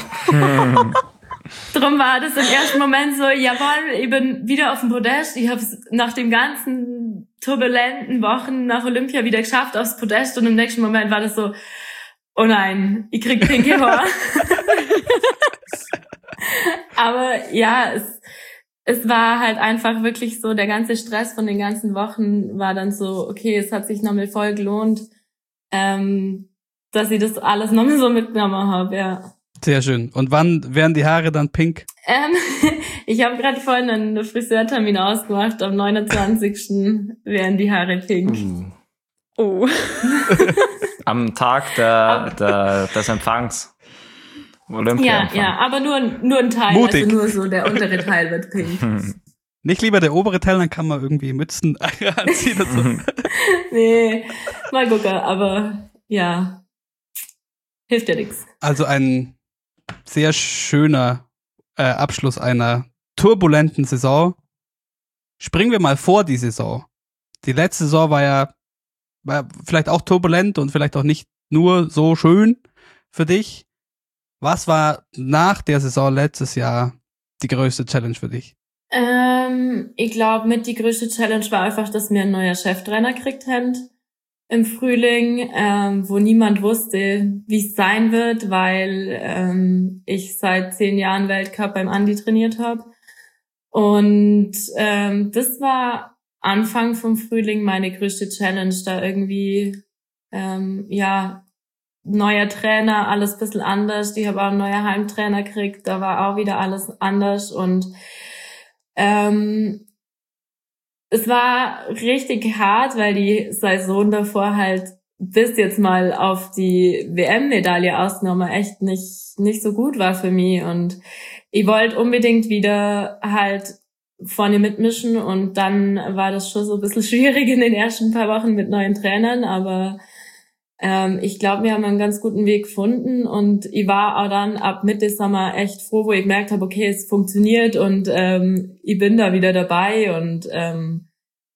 Drum war das im ersten Moment so, jawohl, ich bin wieder auf dem Podest. Ich habe es nach den ganzen turbulenten Wochen nach Olympia wieder geschafft aufs Podest und im nächsten Moment war das so, oh nein, ich krieg pinke Haare. Aber ja, es, es war halt einfach wirklich so, der ganze Stress von den ganzen Wochen war dann so, okay, es hat sich nochmal voll gelohnt, ähm, dass ich das alles nochmal so mitgenommen habe, ja. Sehr schön. Und wann werden die Haare dann pink? Ähm, ich habe gerade vorhin einen Friseurtermin ausgemacht. Am neunundzwanzigsten werden die Haare pink. Uh. Oh. Am Tag der, der, des Empfangs. Ja, ja, aber nur, nur ein Teil. Mutig. Also nur so der untere Teil wird pink. Nicht lieber der obere Teil, dann kann man irgendwie Mützen anziehen und so. Nee, mal gucken. Aber ja, hilft ja nichts. Also ein sehr schöner äh, Abschluss einer turbulenten Saison. Springen wir mal vor die Saison. Die letzte Saison war ja war vielleicht auch turbulent und vielleicht auch nicht nur so schön für dich. Was war nach der Saison letztes Jahr die größte Challenge für dich? Ähm, ich glaube, mit die größte Challenge war einfach, dass wir ein neuer Cheftrainer gekriegt haben im Frühling, ähm, wo niemand wusste, wie es sein wird, weil ähm, ich seit zehn Jahren Weltcup beim Andi trainiert habe. Und ähm, das war Anfang vom Frühling meine größte Challenge, da irgendwie, ähm, ja, neuer Trainer, alles ein bisschen anders. Ich habe auch einen neuen Heimtrainer gekriegt, da war auch wieder alles anders und ähm, es war richtig hart, weil die Saison davor halt bis jetzt mal auf die W M-Medaille ausgenommen echt nicht nicht so gut war für mich und ich wollte unbedingt wieder halt vorne mitmischen und dann war das schon so ein bisschen schwierig in den ersten paar Wochen mit neuen Trainern, aber ähm, ich glaube, wir haben einen ganz guten Weg gefunden und ich war auch dann ab Mitte Sommer echt froh, wo ich gemerkt habe, okay, es funktioniert und ähm, ich bin da wieder dabei und ähm,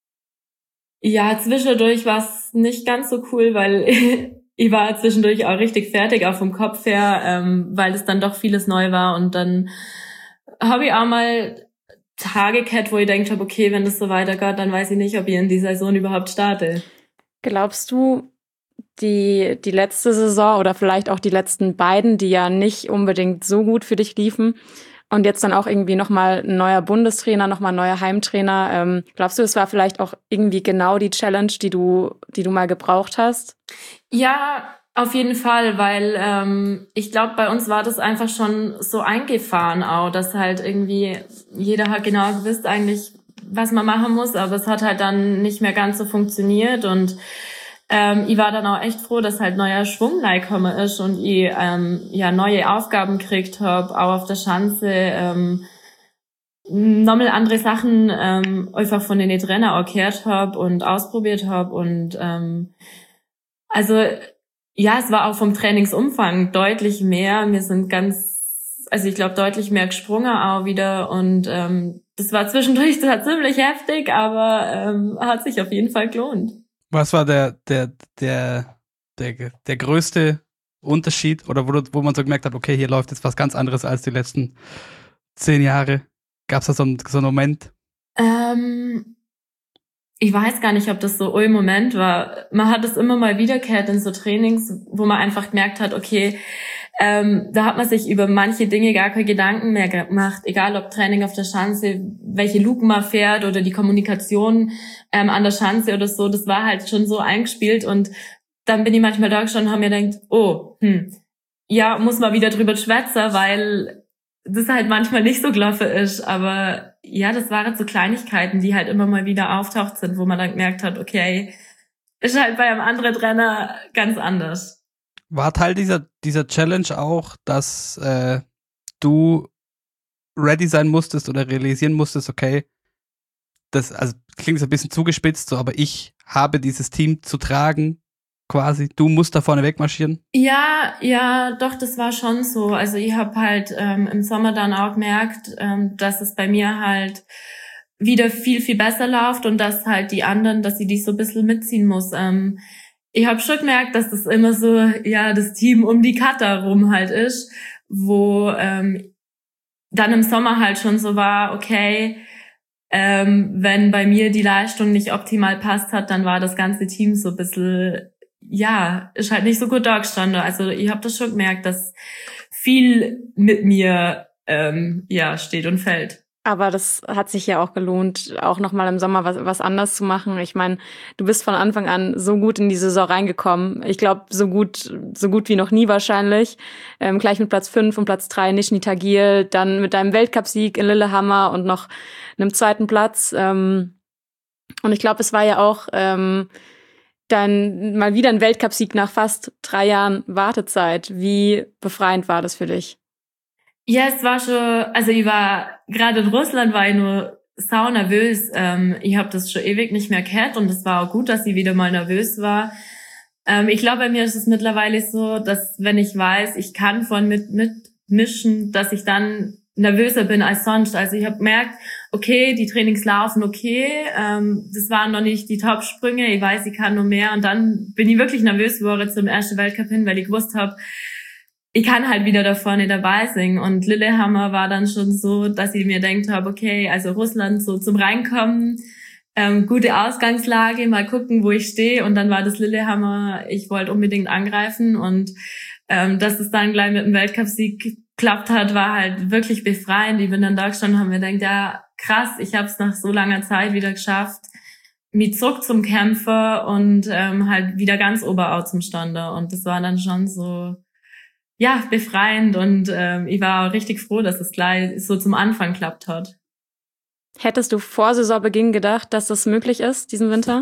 ja, zwischendurch war es nicht ganz so cool, weil ich war zwischendurch auch richtig fertig, auch vom Kopf her, ähm, weil es dann doch vieles neu war und dann habe ich auch mal Tage gehabt, wo ich gedacht habe, okay, wenn das so weitergeht, dann weiß ich nicht, ob ich in die Saison überhaupt starte. Glaubst du, die die letzte Saison oder vielleicht auch die letzten beiden, die ja nicht unbedingt so gut für dich liefen und jetzt dann auch irgendwie nochmal ein neuer Bundestrainer, nochmal ein neuer Heimtrainer, ähm, glaubst du, es war vielleicht auch irgendwie genau die Challenge, die du die du mal gebraucht hast? Ja, auf jeden Fall, weil ähm, ich glaube, bei uns war das einfach schon so eingefahren auch, dass halt irgendwie jeder hat genau gewusst eigentlich, was man machen muss, aber es hat halt dann nicht mehr ganz so funktioniert und ähm, ich war dann auch echt froh, dass halt neuer Schwung reingekommen ist und ich ähm, ja neue Aufgaben gekriegt habe, auch auf der Schanze, ähm, nochmal andere Sachen ähm, einfach von den Trainer auch gehört habe und ausprobiert habe und ähm, also ja, es war auch vom Trainingsumfang deutlich mehr. Wir sind ganz, also ich glaube, deutlich mehr gesprungen auch wieder und ähm, das war zwischendurch zwar ziemlich heftig, aber ähm, hat sich auf jeden Fall gelohnt. Was war der der der der der größte Unterschied oder wo, wo man so gemerkt hat, okay, hier läuft jetzt was ganz anderes als die letzten zehn Jahre? Gab es da so einen, so einen Moment? Ähm, ich weiß gar nicht, ob das so ein Moment war. Man hat es immer mal wiederkehrt in so Trainings, wo man einfach gemerkt hat, okay, ähm, da hat man sich über manche Dinge gar keine Gedanken mehr gemacht, egal ob Training auf der Schanze, welche Luken man fährt oder die Kommunikation ähm, an der Schanze oder so, das war halt schon so eingespielt und dann bin ich manchmal da gestanden und habe mir gedacht, oh, hm, ja, muss man wieder drüber schwätzen, weil das halt manchmal nicht so gelaufen ist, aber ja, das waren so Kleinigkeiten, die halt immer mal wieder auftaucht sind, wo man dann gemerkt hat, okay, ist halt bei einem anderen Trainer ganz anders. War Teil dieser dieser Challenge auch, dass äh, du ready sein musstest oder realisieren musstest, okay, das also klingt so ein bisschen zugespitzt, so, aber ich habe dieses Team zu tragen, quasi. Du musst da vorne wegmarschieren? Ja, ja, doch, das war schon so. Also ich habe halt ähm, im Sommer dann auch gemerkt, ähm, dass es bei mir halt wieder viel, viel besser läuft und dass halt die anderen, dass ich die so ein bisschen mitziehen muss. Ähm, ich habe schon gemerkt, dass das immer so, ja, das Team um die Kata rum halt ist, wo ähm, dann im Sommer halt schon so war, okay, ähm, wenn bei mir die Leistung nicht optimal passt hat, dann war das ganze Team so ein bisschen, ja, ist halt nicht so gut dargestanden. Also ich habe das schon gemerkt, dass viel mit mir ähm, ja steht und fällt. Aber das hat sich ja auch gelohnt, auch nochmal im Sommer was, was anders zu machen. Ich meine, du bist von Anfang an so gut in die Saison reingekommen. Ich glaube, so gut so gut wie noch nie wahrscheinlich. Ähm, gleich mit Platz fünf und Platz drei Nizhny Tagil, dann mit deinem Weltcupsieg in Lillehammer und noch einem zweiten Platz. Ähm, und ich glaube, es war ja auch ähm, dann mal wieder ein Weltcupsieg nach fast drei Jahren Wartezeit. Wie befreiend war das für dich? Ja, es war schon, also ich war, gerade in Russland war ich nur sau nervös. Ähm, ich habe das schon ewig nicht mehr gehört und es war auch gut, dass ich wieder mal nervös war. Ähm, ich glaube, bei mir ist es mittlerweile so, dass wenn ich weiß, ich kann von mit mitmischen, dass ich dann nervöser bin als sonst. Also ich habe gemerkt, okay, die Trainings laufen okay, ähm, das waren noch nicht die Top-Sprünge, ich weiß, ich kann noch mehr. Und dann bin ich wirklich nervös geworden zum ersten Weltcup hin, weil ich gewusst habe, ich kann halt wieder da vorne dabei sein. Und Lillehammer war dann schon so, dass ich mir gedacht habe, okay, also Russland so zum Reinkommen, ähm, gute Ausgangslage, mal gucken, wo ich stehe. Und dann war das Lillehammer, ich wollte unbedingt angreifen. Und ähm, dass es dann gleich mit dem Weltcupsieg geklappt hat, war halt wirklich befreiend. Ich bin dann da gestanden und habe mir gedacht, ja krass, ich habe es nach so langer Zeit wieder geschafft, mich zurück zum Kämpfer und ähm, halt wieder ganz oberau zum Stande. Und das war dann schon so, ja, befreiend. Und ähm, ich war auch richtig froh, dass es gleich so zum Anfang geklappt hat. Hättest du vor Saisonbeginn gedacht, dass das möglich ist, diesen Winter?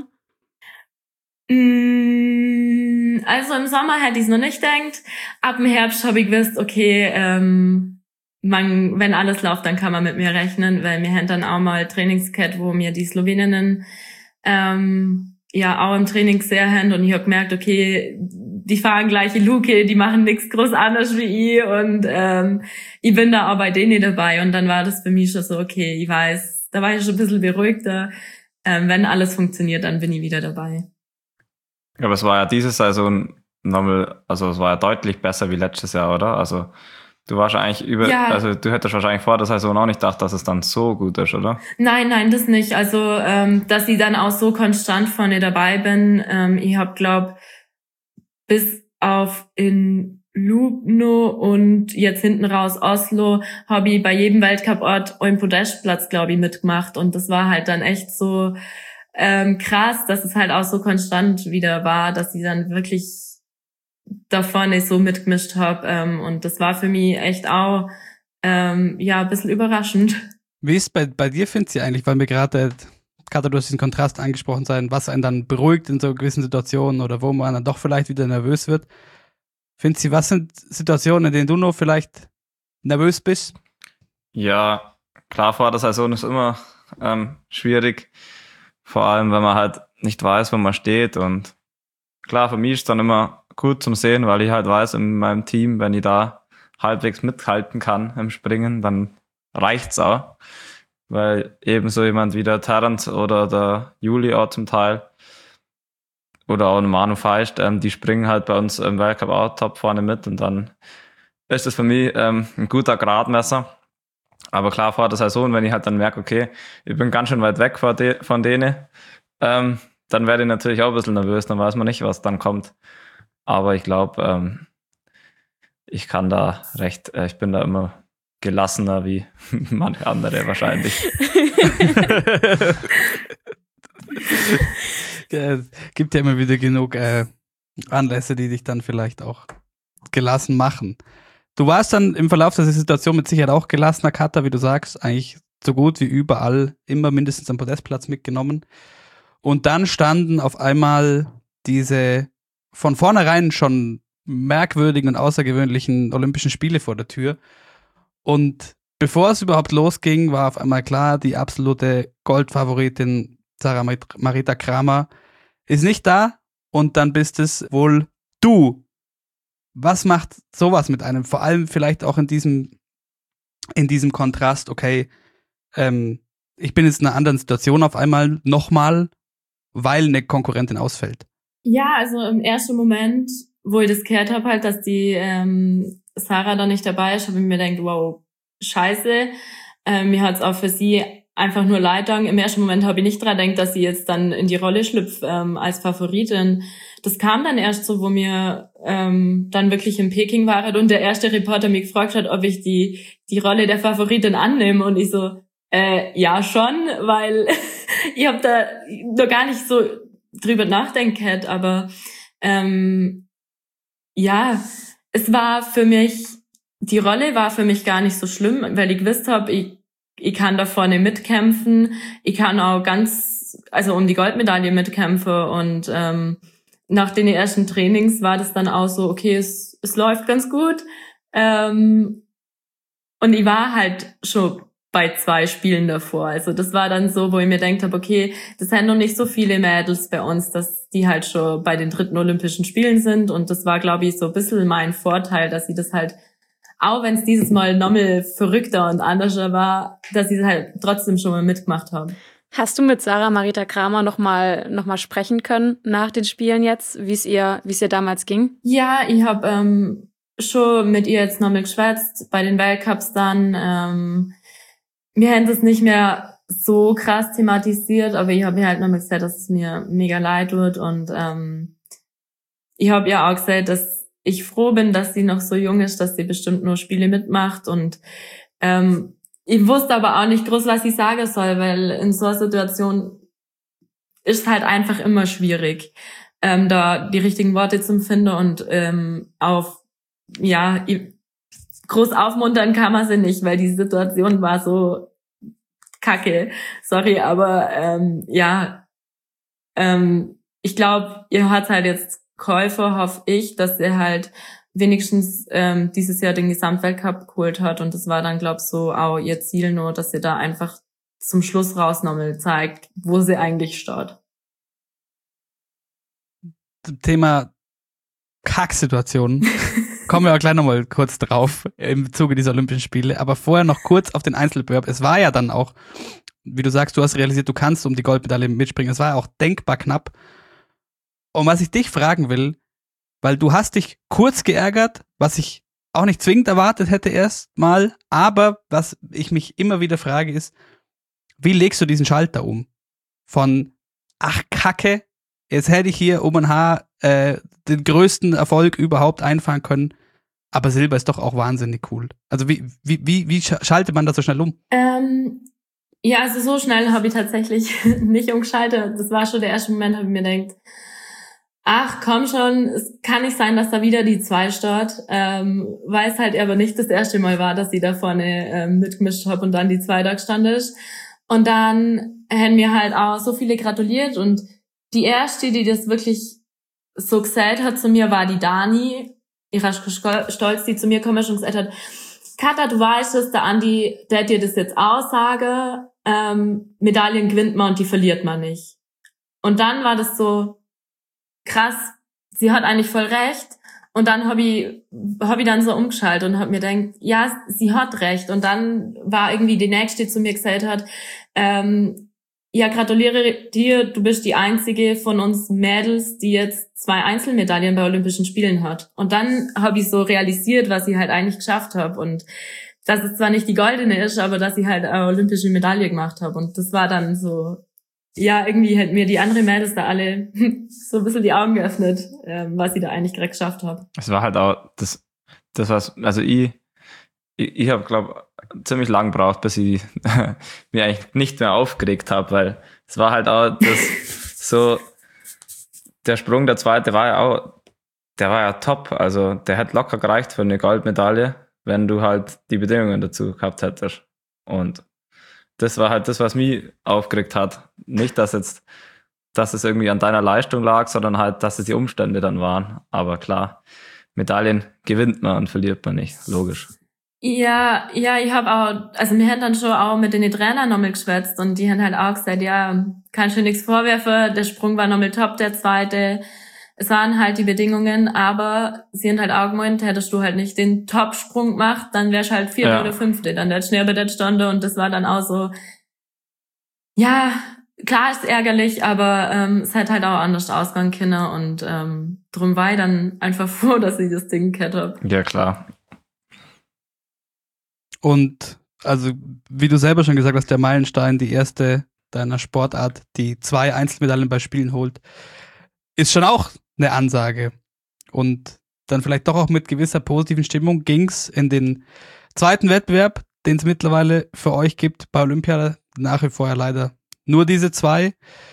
Also im Sommer hätte ich es noch nicht gedacht. Ab dem Herbst habe ich gewusst, okay, ähm, man, wenn alles läuft, dann kann man mit mir rechnen, weil wir haben dann auch mal Trainingscat, wo mir die Sloweninnen ähm, ja auch im Training sehr haben. Und ich habe gemerkt, okay, die fahren gleiche Luke, die machen nichts groß anders wie ich. Und ähm, ich bin da auch bei denen dabei. Und dann war das für mich schon so, okay, ich weiß, da war ich schon ein bisschen beruhigter. Ähm, wenn alles funktioniert, dann bin ich wieder dabei. Aber es war ja diese Saison nochmal, also es war ja deutlich besser wie letztes Jahr, oder? Also du warst eigentlich über, ja. also du hättest wahrscheinlich vor der Saison auch nicht gedacht, dass es dann so gut ist, oder? Nein, nein, das nicht. Also ähm, dass ich dann auch so konstant vorne dabei bin. Ähm, ich habe, glaube bis auf in Lubno und jetzt hinten raus Oslo habe ich bei jedem Weltcuport einen Podestplatz, glaube ich, mitgemacht. Und das war halt dann echt so ähm, krass, dass es halt auch so konstant wieder war, dass ich dann wirklich da vorne so mitgemischt habe. Ähm, und das war für mich echt auch ähm, ja ein bisschen überraschend. Wie ist bei, bei dir, Finzi, eigentlich? Weil mir gerade, Katja, du hast diesen Kontrast angesprochen sein, was einen dann beruhigt in so gewissen Situationen oder wo man dann doch vielleicht wieder nervös wird. Finzi, was sind Situationen, in denen du noch vielleicht nervös bist? Ja, klar, vor der Saison ist immer ähm, schwierig. Vor allem, wenn man halt nicht weiß, wo man steht. Und klar, für mich ist es dann immer gut zum Sehen, weil ich halt weiß, in meinem Team, wenn ich da halbwegs mithalten kann im Springen, dann reicht's auch. Weil eben so jemand wie der Terrence oder der Juli auch zum Teil oder auch Manu Feist, ähm, die springen halt bei uns im Weltcup auch top vorne mit und dann ist es für mich ähm, ein guter Gradmesser. Aber klar, vor der Saison, wenn ich halt dann merke, okay, ich bin ganz schön weit weg von, de- von denen, ähm, dann werde ich natürlich auch ein bisschen nervös, dann weiß man nicht, was dann kommt. Aber ich glaube, ähm, ich kann da recht, äh, ich bin da immer gelassener wie manche andere wahrscheinlich. Ja, gibt ja immer wieder genug äh, Anlässe, die dich dann vielleicht auch gelassen machen. Du warst dann im Verlauf dieser Situation mit Sicherheit auch gelassener, Katja, wie du sagst, eigentlich so gut wie überall immer mindestens einen Podestplatz mitgenommen. Und dann standen auf einmal diese von vornherein schon merkwürdigen und außergewöhnlichen Olympischen Spiele vor der Tür. Und bevor es überhaupt losging, war auf einmal klar, die absolute Goldfavoritin Sarah Marita Kramer ist nicht da und dann bist es wohl du. Was macht sowas mit einem? Vor allem vielleicht auch in diesem, in diesem Kontrast, okay, ähm, ich bin jetzt in einer anderen Situation auf einmal nochmal, weil eine Konkurrentin ausfällt. Ja, also im ersten Moment, wo ich das gehört habe, halt, dass die ähm, Sarah da nicht dabei ist, habe ich mir gedacht, wow, scheiße. Ähm, mir hat es auch für sie einfach nur leid getan. Im ersten Moment habe ich nicht dran gedacht, dass sie jetzt dann in die Rolle schlüpft ähm, als Favoritin. Das kam dann erst so, wo wir ähm, dann wirklich in Peking waren und der erste Reporter mich gefragt hat, ob ich die die Rolle der Favoritin annehme. Und ich so, äh, ja schon, weil ich habe da noch gar nicht so drüber nachdenken, aber ähm, ja, es war für mich, die Rolle war für mich gar nicht so schlimm, weil ich gewusst habe, ich ich kann da vorne mitkämpfen, ich kann auch ganz, also um die Goldmedaille mitkämpfen und ähm, nach den ersten Trainings war das dann auch so, okay, es, es läuft ganz gut ähm, und ich war halt schon bei zwei Spielen davor, also das war dann so, wo ich mir gedacht habe, okay, das sind noch nicht so viele Mädels bei uns, dass die halt schon bei den dritten Olympischen Spielen sind und das war, glaube ich, so ein bisschen mein Vorteil, dass ich das halt auch wenn es dieses Mal nochmal verrückter und anders war, dass ich halt trotzdem schon mal mitgemacht habe. Hast du mit Sarah Marita Kramer noch mal noch mal sprechen können nach den Spielen jetzt, wie es ihr wie es ihr damals ging? Ja, ich habe ähm, schon mit ihr jetzt nochmal geschwätzt bei den Weltcups dann. Ähm, wir haben das nicht mehr so krass thematisiert, aber ich habe mir halt nochmal gesagt, dass es mir mega leid tut und ähm, ich habe ihr auch gesagt, dass ich froh bin, dass sie noch so jung ist, dass sie bestimmt nur Spiele mitmacht und ähm, ich wusste aber auch nicht groß, was ich sagen soll, weil in so einer Situation ist halt einfach immer schwierig, ähm, da die richtigen Worte zu finden und ähm, auf, ja, groß aufmuntern kann man sie nicht, weil die Situation war so kacke. Sorry, aber ähm, ja, ähm, ich glaube, ihr hat halt jetzt Käufer, hoffe ich, dass er halt wenigstens ähm, dieses Jahr den Gesamtweltcup geholt hat und das war dann, glaube ich, so auch ihr Ziel nur, dass sie da einfach zum Schluss raus nochmal zeigt, wo sie eigentlich steht. Thema Kacksituationen kommen wir auch gleich nochmal kurz drauf im Zuge dieser Olympischen Spiele, aber vorher noch kurz auf den Einzelbewerb. Es war ja dann auch, wie du sagst, du hast realisiert, du kannst um die Goldmedaille mitspringen. Es war ja auch denkbar knapp. Und was ich dich fragen will, weil du hast dich kurz geärgert, was ich auch nicht zwingend erwartet hätte erstmal, aber was ich mich immer wieder frage ist, wie legst du diesen Schalter um? Von, ach Kacke, jetzt hätte ich hier um ein Haar äh, den größten Erfolg überhaupt einfahren können, aber Silber ist doch auch wahnsinnig cool. Also wie, wie, wie, wie schaltet man das so schnell um? Ähm, ja, also so schnell habe ich tatsächlich nicht umgeschaltet. Das war schon der erste Moment, habe ich mir gedacht, ach, komm schon, es kann nicht sein, dass da wieder die zwei steht. Ähm, weil es halt aber nicht das erste Mal war, dass sie da vorne ähm, mitgemischt habe und dann die zwei da gestanden ist. Und dann haben mir halt auch so viele gratuliert und die erste, die das wirklich so gesagt hat zu mir, war die Dani. Ich war stolz, die zu mir kam und gesagt hat, Katha, du weißt es, der Andi, der hat dir das jetzt aussage, ähm, Medaillen gewinnt man und die verliert man nicht. Und dann war das so, krass, sie hat eigentlich voll recht. Und dann habe ich, hab ich dann so umgeschaltet und habe mir gedacht, ja, sie hat recht. Und dann war irgendwie die Nächste, die zu mir gesagt hat, ähm, ja, gratuliere dir, du bist die einzige von uns Mädels, die jetzt zwei Einzelmedaillen bei Olympischen Spielen hat. Und dann habe ich so realisiert, was ich halt eigentlich geschafft habe. Und dass es zwar nicht die goldene ist, aber dass ich halt eine olympische Medaille gemacht habe. Und das war dann so, ja, irgendwie hat mir die anderen Mädels da alle so ein bisschen die Augen geöffnet, ähm, was ich da eigentlich gerade geschafft habe. Es war halt auch das, das was, also ich, ich, ich habe, glaube ziemlich lang gebraucht, bis ich mir eigentlich nicht mehr aufgeregt habe, weil es war halt auch das so, der Sprung, der zweite war ja auch, der war ja top, also der hätte locker gereicht für eine Goldmedaille, wenn du halt die Bedingungen dazu gehabt hättest. Und das war halt das, was mich aufgeregt hat. Nicht, dass jetzt, dass es irgendwie an deiner Leistung lag, sondern halt, dass es die Umstände dann waren. Aber klar, Medaillen gewinnt man und verliert man nicht, logisch. Ja, ja, ich habe auch, also wir haben dann schon auch mit den Trainern nochmal geschwätzt und die haben halt auch gesagt, ja, kann schon nichts vorwerfen, der Sprung war nochmal top, der zweite. Es waren halt die Bedingungen, aber sie haben halt auch gemeint, hättest du halt nicht den Top-Sprung gemacht, dann wärst halt Vierte ja. oder Fünfte, dann wärst du näher bei der Stunde und das war dann auch so, ja, klar ist ärgerlich, aber ähm, es hat halt auch anders ausgegangen können und ähm, drum war ich dann einfach froh, dass ich das Ding gehabt habe. Ja, klar. Und also, wie du selber schon gesagt hast, der Meilenstein, die erste deiner Sportart, die zwei Einzelmedaillen bei Spielen holt, ist schon auch eine Ansage. Und dann vielleicht doch auch mit gewisser positiven Stimmung ging's in den zweiten Wettbewerb, den es mittlerweile für euch gibt bei Olympia, nach wie vor ja leider nur diese zwei.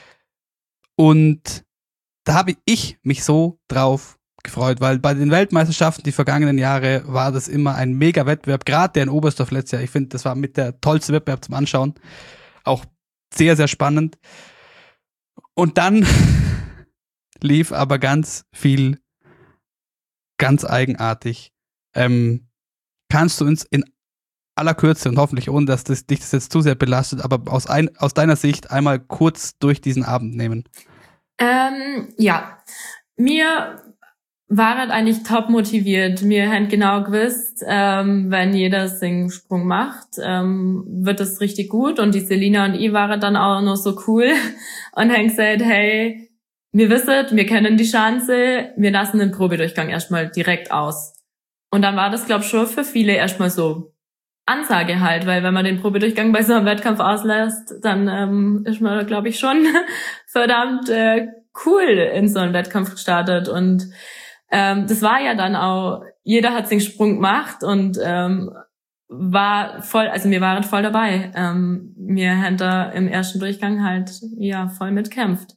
Und da habe ich mich so drauf gefreut, weil bei den Weltmeisterschaften die vergangenen Jahre war das immer ein mega Wettbewerb, gerade der in Oberstdorf letztes Jahr. Ich finde, das war mit der tollste Wettbewerb zum Anschauen. Auch sehr, sehr spannend. Und dann lief aber ganz viel, ganz eigenartig. Ähm, kannst du uns in aller Kürze und hoffentlich ohne, dass das, dich das jetzt zu sehr belastet, aber aus, ein, aus deiner Sicht einmal kurz durch diesen Abend nehmen? Ähm, ja, mir waren eigentlich top motiviert. Wir haben genau gewusst, ähm, wenn jeder Singsprung macht, ähm, wird es richtig gut. Und die Selina und ich waren dann auch noch so cool und haben gesagt, hey, wir wissen, wir kennen die Chance, wir lassen den Probedurchgang erstmal direkt aus. Und dann war das, glaube ich, schon für viele erstmal so Ansage halt, weil wenn man den Probedurchgang bei so einem Wettkampf auslässt, dann ähm, ist man, glaube ich, schon verdammt äh, cool in so einen Wettkampf gestartet. Und ähm, das war ja dann auch, jeder hat den Sprung gemacht und ähm, war voll, also wir waren voll dabei. Ähm, wir haben da im ersten Durchgang halt ja voll mitkämpft.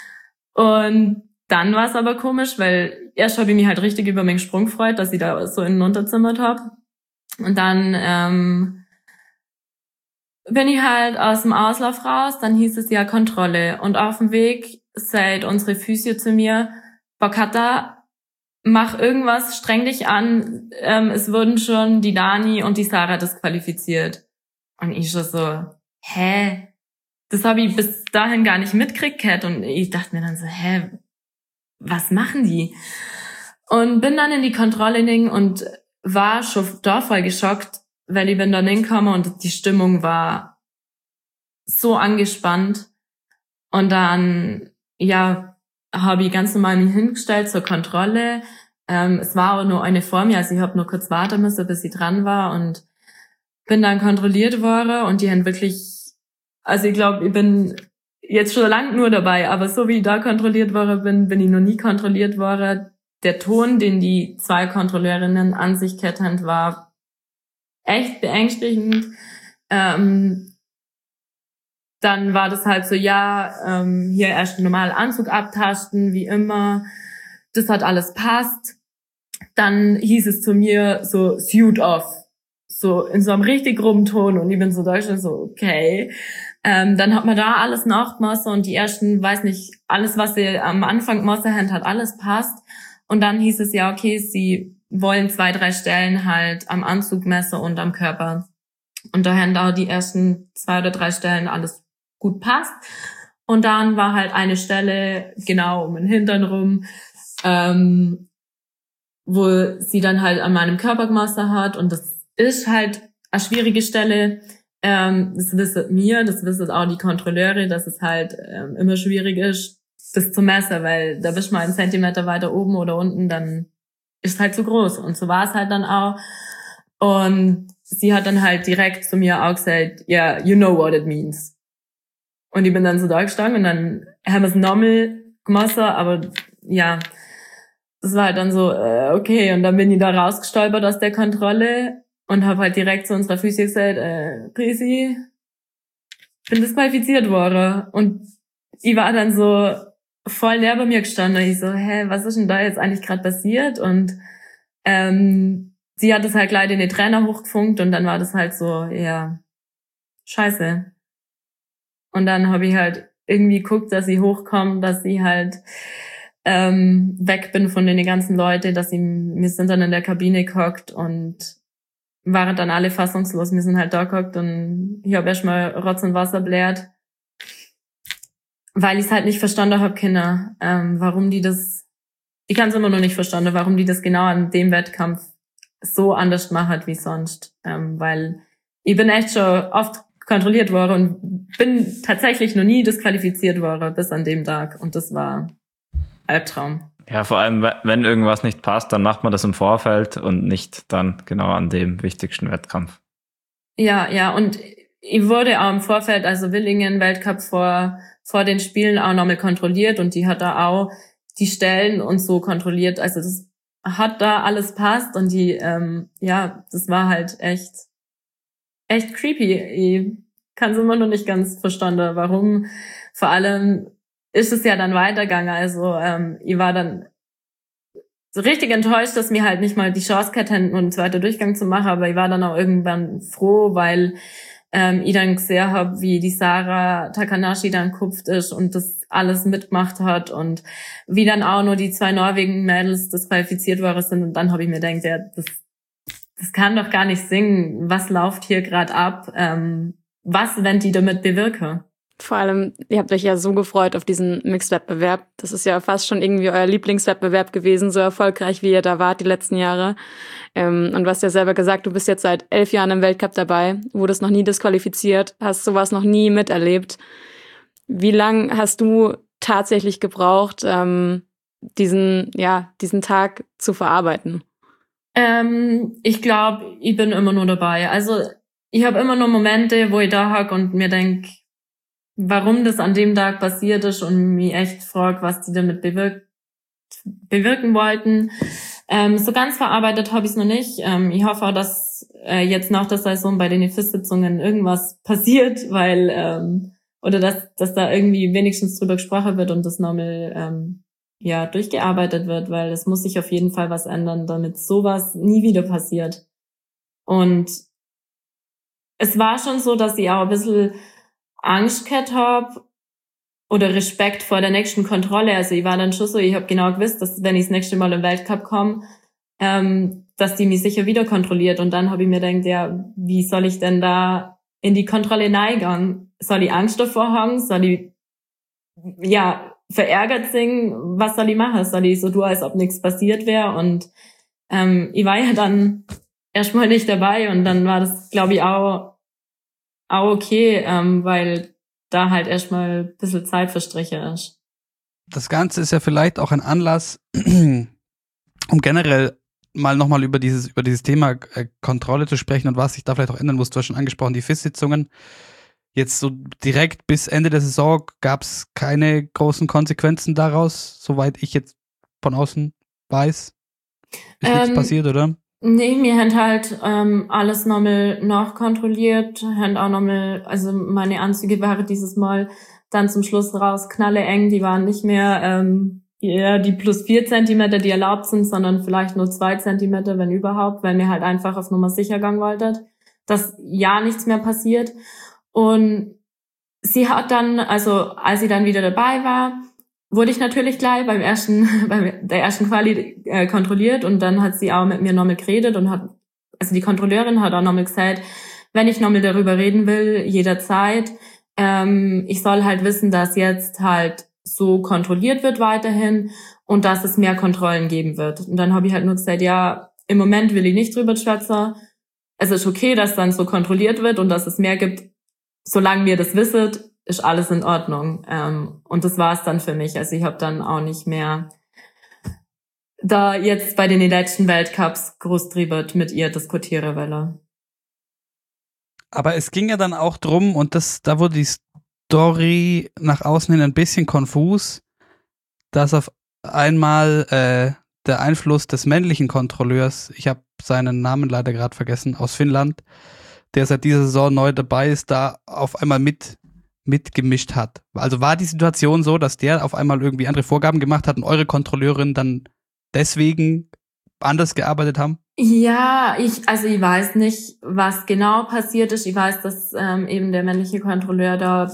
Und dann war es aber komisch, weil erst habe ich mich halt richtig über meinen Sprung gefreut, dass ich da so innen unterzimmert habe. Und dann ähm, bin ich halt aus dem Auslauf raus, dann hieß es ja Kontrolle. Und auf dem Weg sagt unsere Physio zu mir, Bokata, mach irgendwas, streng dich an. Ähm, es wurden schon die Dani und die Sarah disqualifiziert. Und ich schon so, hä? Das habe ich bis dahin gar nicht mitgekriegt, Kat. Und ich dachte mir dann so, hä, was machen die? Und bin dann in die Kontrolle gegangen und war schon da voll geschockt, weil ich bin dann hingekommen und die Stimmung war so angespannt. Und dann, ja, habe ich ganz normal mich hingestellt zur Kontrolle. Ähm, es war auch nur eine vor mir, also ich habe nur kurz warten müssen, bis sie dran war und bin dann kontrolliert worden und die haben wirklich, also ich glaube, ich bin jetzt schon lange nur dabei, aber so wie ich da kontrolliert worden bin, bin ich noch nie kontrolliert worden. Der Ton, den die zwei Kontrolleurinnen an sich gehabt haben, war echt beängstigend. Ähm, dann war das halt so, ja, ähm, hier erst normal Anzug abtasten, wie immer. Das hat alles passt. Dann hieß es zu mir so, suit off. So in so einem richtig groben Ton. Und ich bin so da schon so, okay. Ähm, dann hat man da alles nachgemacht und die ersten, weiß nicht, alles, was sie am Anfang gemacht haben, hat alles passt. Und dann hieß es ja, okay, sie wollen zwei, drei Stellen halt am Anzug messen und am Körper. Und da haben da die ersten zwei oder drei Stellen alles gut passt. Und dann war halt eine Stelle genau um den Hintern rum, ähm, wo sie dann halt an meinem Körper gemessen hat. Und das ist halt eine schwierige Stelle. Ähm, das wissen wir, das wissen auch die Kontrolleure, dass es halt ähm, immer schwierig ist, das zu messen, weil da bist du mal einen Zentimeter weiter oben oder unten, dann ist es halt zu groß. Und so war es halt dann auch. Und sie hat dann halt direkt zu mir auch gesagt, yeah, you know what it means. Und ich bin dann so da gestanden und dann haben wir es normal gemacht, aber ja, das war halt dann so, äh, okay. Und dann bin ich da rausgestolpert aus der Kontrolle und habe halt direkt zu unserer Physio gesagt, äh, Prisi, bin disqualifiziert worden. Und ich war dann so voll näher bei mir gestanden und ich so, hä, was ist denn da jetzt eigentlich gerade passiert? Und ähm, sie hat es halt gleich in den Trainer hochgefunkt und dann war das halt so, ja, scheiße. Und dann habe ich halt irgendwie geguckt, dass sie hochkommt, dass sie halt ähm, weg bin von den ganzen Leuten, dass sie, wir sind dann in der Kabine gehockt und waren dann alle fassungslos. Wir sind halt da gehockt und ich habe erstmal Rotz und Wasser blärt, weil ich es halt nicht verstanden habe, Kinder, ähm, warum die das, ich kann es immer noch nicht verstanden, warum die das genau an dem Wettkampf so anders machen wie sonst, ähm, weil ich bin echt schon oft kontrolliert worden und bin tatsächlich noch nie disqualifiziert worden bis an dem Tag und das war Albtraum. Ja, vor allem, wenn irgendwas nicht passt, dann macht man das im Vorfeld und nicht dann genau an dem wichtigsten Wettkampf. Ja, ja, und ich wurde auch im Vorfeld, also Willingen Weltcup vor vor den Spielen auch nochmal kontrolliert und die hat da auch die Stellen und so kontrolliert, also das hat da alles passt und die, ähm, ja, das war halt echt, echt creepy. Ich kann es immer noch nicht ganz verstanden, warum. Vor allem ist es ja dann weitergegangen, also ähm, ich war dann so richtig enttäuscht, dass mir halt nicht mal die Chance gehabt hätten, einen zweiten Durchgang zu machen, aber ich war dann auch irgendwann froh, weil ähm, ich dann gesehen habe, wie die Sarah Takanashi dann kupft ist und das alles mitgemacht hat und wie dann auch nur die zwei Norwegen-Mädels disqualifiziert worden sind und dann habe ich mir gedacht, ja, das, das kann doch gar nicht singen, was läuft hier gerade ab, ähm, was wenn die damit bewirken? Vor allem, ihr habt euch ja so gefreut auf diesen Mixed-Wettbewerb. Das ist ja fast schon irgendwie euer Lieblingswettbewerb gewesen, so erfolgreich, wie ihr da wart die letzten Jahre. Ähm, und du hast ja selber gesagt, du bist jetzt seit elf Jahren im Weltcup dabei, wurdest noch nie disqualifiziert, hast sowas noch nie miterlebt. Wie lang hast du tatsächlich gebraucht, ähm, diesen, ja, diesen Tag zu verarbeiten? Ähm, ich glaube, ich bin immer nur dabei. Also ich habe immer nur Momente, wo ich da hocke und mir denke, warum das an dem Tag passiert ist und mich echt frage, was die damit bewirkt, bewirken wollten. Ähm, so ganz verarbeitet habe ich es noch nicht. Ähm, ich hoffe auch, dass äh, jetzt nach der Saison bei den I F I-Sitzungen irgendwas passiert, weil ähm, oder dass dass da irgendwie wenigstens drüber gesprochen wird und das nochmal ähm, ja durchgearbeitet wird, weil es muss sich auf jeden Fall was ändern, damit sowas nie wieder passiert. Und es war schon so, dass ich auch ein bisschen Angst gehabt habe oder Respekt vor der nächsten Kontrolle. Also ich war dann schon so, ich habe genau gewusst, dass wenn ich das nächste Mal im Weltcup komme, ähm, dass die mich sicher wieder kontrolliert. Und dann habe ich mir gedacht, ja, wie soll ich denn da in die Kontrolle hineingehen? Soll ich Angst davor haben? Soll ich ja verärgert singen? Was soll ich machen? Soll ich so tun, als ob nichts passiert wäre? Und ähm, ich war ja dann erstmal nicht dabei und dann war das, glaube ich, auch auch okay, ähm, weil da halt erstmal ein bisschen Zeit verstrichen ist. Das Ganze ist ja vielleicht auch ein Anlass, um generell mal nochmal über dieses, über dieses Thema äh, Kontrolle zu sprechen und was sich da vielleicht auch ändern muss. Du hast schon angesprochen, die F I S-Sitzungen. Jetzt so direkt bis Ende der Saison gab es keine großen Konsequenzen daraus, soweit ich jetzt von außen weiß. Ist ähm, nichts passiert, oder? Nee, wir haben halt ähm, alles nochmal nachkontrolliert, haben auch nochmal, also meine Anzüge waren dieses Mal dann zum Schluss raus knalleeng, die waren nicht mehr ähm, eher die plus vier Zentimeter, die erlaubt sind, sondern vielleicht nur zwei Zentimeter, wenn überhaupt, weil mir halt einfach auf Nummer sicher gegangen wolltet, dass ja nichts mehr passiert. Und sie hat dann, also als sie dann wieder dabei war, wurde ich natürlich gleich beim ersten, beim der ersten Quali äh, kontrolliert und dann hat sie auch mit mir nochmal geredet und hat, also die Kontrolleurin hat auch nochmal gesagt, wenn ich nochmal darüber reden will, jederzeit, ähm, ich soll halt wissen, dass jetzt halt so kontrolliert wird weiterhin und dass es mehr Kontrollen geben wird. Und dann habe ich halt nur gesagt, ja, im Moment will ich nicht drüber schwätzen. Es ist okay, dass dann so kontrolliert wird und dass es mehr gibt, solange wir das wissen, ist alles in Ordnung. Ähm, und das war es dann für mich. Also ich habe dann auch nicht mehr da jetzt bei den letzten Weltcups groß drüber mit ihr diskutieren wollen. Aber es ging ja dann auch drum, und das, da wurde die Story nach außen hin ein bisschen konfus, dass auf einmal äh, der Einfluss des männlichen Kontrolleurs, ich habe seinen Namen leider gerade vergessen, aus Finnland, der seit dieser Saison neu dabei ist, da auf einmal mit mitgemischt hat. Also war die Situation so, dass der auf einmal irgendwie andere Vorgaben gemacht hat und eure Kontrolleurin dann deswegen anders gearbeitet haben? Ja, ich, also ich weiß nicht, was genau passiert ist. Ich weiß, dass ähm, eben der männliche Kontrolleur da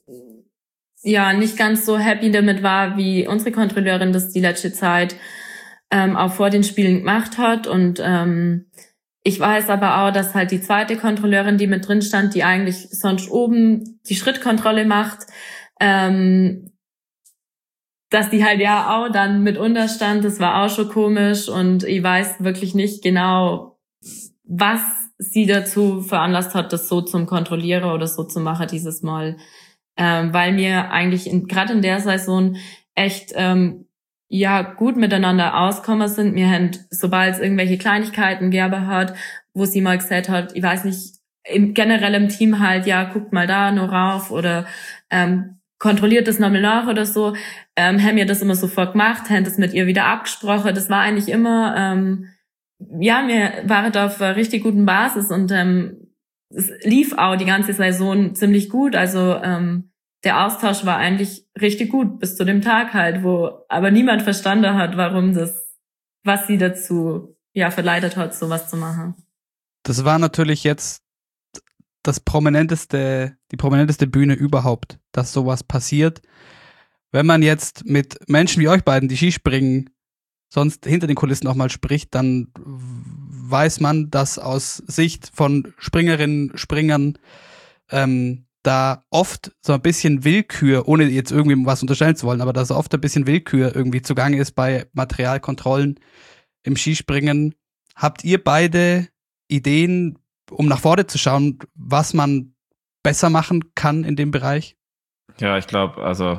ja nicht ganz so happy damit war, wie unsere Kontrolleurin das die letzte Zeit ähm, auch vor den Spielen gemacht hat. Und ähm, ich weiß aber auch, dass halt die zweite Kontrolleurin, die mit drin stand, die eigentlich sonst oben die Schrittkontrolle macht, ähm, dass die halt ja auch dann mit unterstand. Das war auch schon komisch und ich weiß wirklich nicht genau, was sie dazu veranlasst hat, das so zum Kontrollieren oder so zu machen dieses Mal. Ähm, weil wir eigentlich gerade in der Saison echt ähm, ja gut miteinander auskommen sind. Wir haben, sobald es irgendwelche Kleinigkeiten gegeben hat, wo sie mal gesagt hat, ich weiß nicht, im, generell im Team halt, ja, guckt mal da nur rauf oder ähm, kontrolliert das nochmal nach oder so, ähm, haben wir das immer sofort gemacht, haben das mit ihr wieder abgesprochen. Das war eigentlich immer, ähm, ja, wir waren da auf einer richtig guten Basis und ähm, es lief auch die ganze Saison ziemlich gut. Also ähm, der Austausch war eigentlich richtig gut bis zu dem Tag halt, wo aber niemand verstanden hat, warum das, was sie dazu ja verleitet hat, sowas zu machen. Das war natürlich jetzt das prominenteste, die prominenteste Bühne überhaupt, dass sowas passiert. Wenn man jetzt mit Menschen wie euch beiden, die Skispringen, sonst hinter den Kulissen auch mal spricht, dann weiß man, dass aus Sicht von Springerinnen, Springern ähm, da oft so ein bisschen Willkür, ohne jetzt irgendwie was unterstellen zu wollen, aber dass oft ein bisschen Willkür irgendwie zugange ist bei Materialkontrollen im Skispringen. Habt ihr beide Ideen, um nach vorne zu schauen, was man besser machen kann in dem Bereich? Ja, ich glaube, also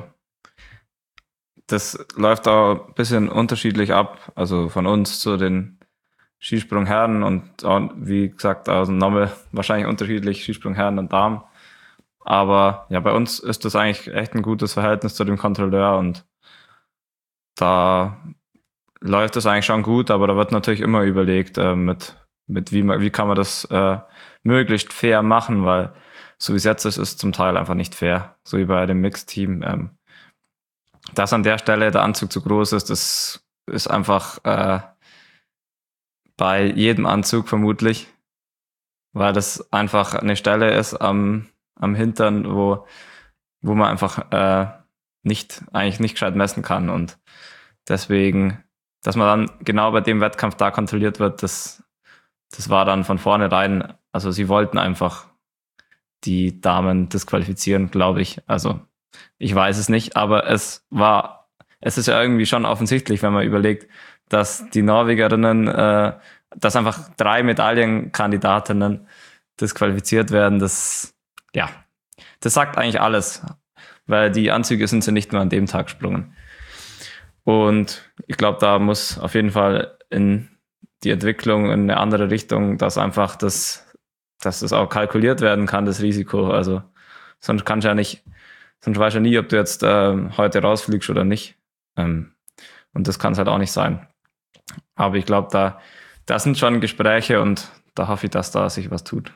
das läuft auch ein bisschen unterschiedlich ab, also von uns zu den Skisprungherren und auch, wie gesagt, also nochmal wahrscheinlich unterschiedlich Skisprungherren und Damen. Aber ja, bei uns ist das eigentlich echt ein gutes Verhältnis zu dem Kontrolleur und da läuft das eigentlich schon gut, aber da wird natürlich immer überlegt, äh, mit, mit wie, man, wie kann man das äh, möglichst fair machen, weil so wie es jetzt ist, ist es zum Teil einfach nicht fair, so wie bei dem Mixed-Team. Ähm, dass an der Stelle der Anzug zu groß ist, das ist einfach äh, bei jedem Anzug vermutlich, weil das einfach eine Stelle ist am, am Hintern, wo, wo man einfach äh, nicht, eigentlich nicht gescheit messen kann und deswegen, dass man dann genau bei dem Wettkampf da kontrolliert wird, das, das war dann von vornherein, also sie wollten einfach die Damen disqualifizieren, glaube ich. Also ich weiß es nicht, aber es war, es ist ja irgendwie schon offensichtlich, wenn man überlegt, dass die Norwegerinnen, äh, dass einfach drei Medaillenkandidatinnen disqualifiziert werden. Das, ja, das sagt eigentlich alles, weil die Anzüge sind sie nicht nur an dem Tag gesprungen. Und ich glaube, da muss auf jeden Fall in die Entwicklung in eine andere Richtung, dass einfach das, dass das auch kalkuliert werden kann, das Risiko. Also sonst kannst du ja nicht, sonst weißt du ja nie, ob du jetzt ähm, heute rausfliegst oder nicht. Ähm, und das kann es halt auch nicht sein. Aber ich glaube, da, da sind schon Gespräche und da hoffe ich, dass da sich was tut.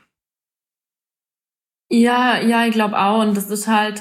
Ja, ja, ich glaube auch. Und das ist halt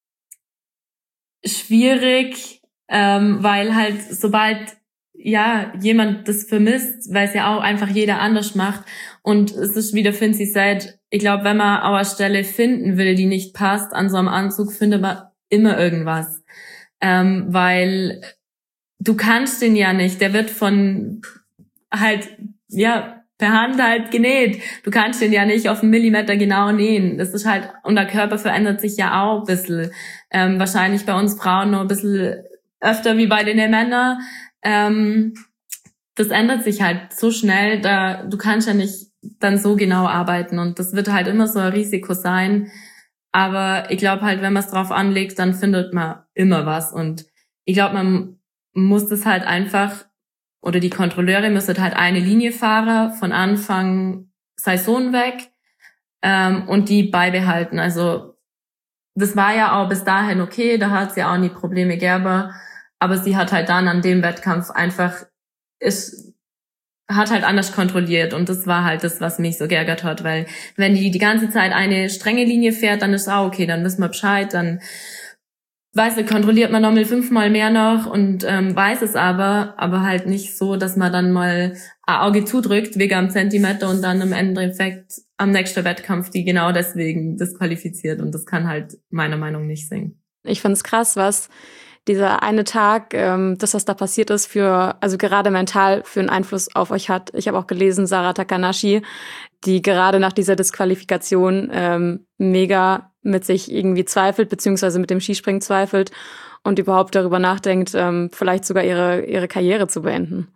schwierig, ähm, weil halt sobald ja jemand das vermisst, weil es ja auch einfach jeder anders macht. Und es ist, wie der Finzi sagt, ich glaube, wenn man auch eine Stelle finden will, die nicht passt an so einem Anzug, findet man immer irgendwas. Ähm, weil du kannst den ja nicht, der wird von halt, ja, per Hand halt genäht. Du kannst den ja nicht auf einen Millimeter genau nähen. Das ist halt, und der Körper verändert sich ja auch ein bisschen. Ähm, wahrscheinlich bei uns Frauen noch ein bisschen öfter wie bei den Männern. Ähm, das ändert sich halt so schnell, da du kannst ja nicht dann so genau arbeiten und das wird halt immer so ein Risiko sein. Aber ich glaube halt, wenn man es drauf anlegt, dann findet man immer was. Und ich glaube, man muss das halt einfach, oder die Kontrolleure müssen halt eine Linie fahren von Anfang Saison weg ähm, und die beibehalten. Also das war ja auch bis dahin okay, da hat sie ja auch nie Probleme gegeben. Aber sie hat halt dann an dem Wettkampf einfach, ist, hat halt anders kontrolliert. Und das war halt das, was mich so geärgert hat. Weil wenn die die ganze Zeit eine strenge Linie fährt, dann ist auch okay, dann wissen wir Bescheid. Dann, weißt du, kontrolliert man nochmal fünfmal mehr noch und ähm, weiß es aber. Aber halt nicht so, dass man dann mal ein Auge zudrückt, wegen am Zentimeter und dann im Endeffekt am nächsten Wettkampf die genau deswegen disqualifiziert. Und das kann halt meiner Meinung nach nicht sein. Ich find's krass, was dieser eine Tag, ähm, das, was da passiert ist, für, also gerade mental für einen Einfluss auf euch hat. Ich habe auch gelesen, Sarah Takanashi, die gerade nach dieser Disqualifikation ähm, mega mit sich irgendwie zweifelt, beziehungsweise mit dem Skispringen zweifelt und überhaupt darüber nachdenkt, ähm, vielleicht sogar ihre ihre Karriere zu beenden.